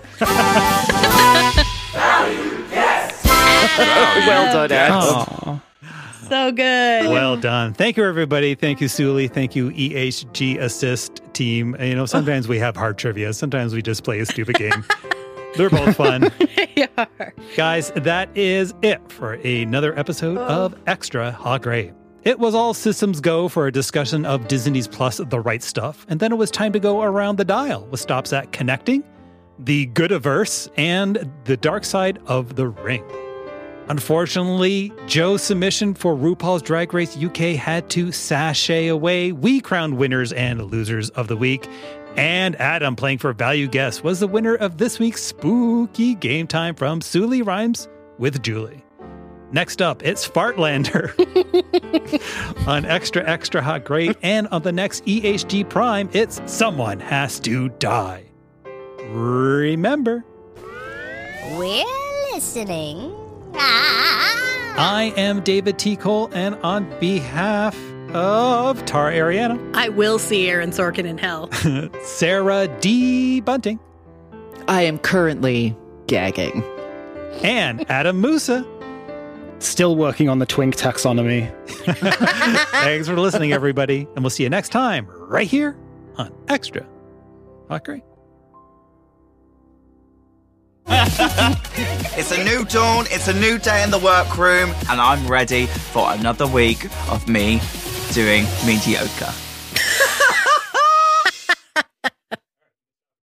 Well done, Ax. Oh. So good. Well done. Thank you, everybody. Thank you, Suli. Thank you, E H G Assist team. You know, sometimes we have hard trivia. Sometimes we just play a stupid game. They're both fun. They are. Guys, that is it for another episode of Extra Hot Great. It was all systems go for a discussion of Disney's Plus The Right Stuff, and then it was time to go around the dial with stops at Connecting, The Goodiverse, and The Dark Side of the Ring. Unfortunately, Joe's submission for RuPaul's Drag Race U K had to sashay away. We crowned winners and losers of the week. And Adam, playing for Value Guess, was the winner of this week's spooky game time from Suli Rhymes with Julie. Next up, it's Fartlander on Extra Extra Hot Great. And on the next E H G Prime, it's Someone Has to Die. Remember, We're listening. I am David T. Cole, and on behalf of Tara Ariana, I will see Aaron Sorkin in hell. Sarah D. Bunting, I am currently gagging. And Adam Musa. Still working on the twink taxonomy. Thanks for listening, everybody, and we'll see you next time right here on Extra Hot Great. It's a new dawn, it's a new day in the workroom, and I'm ready for another week of me doing mediocre.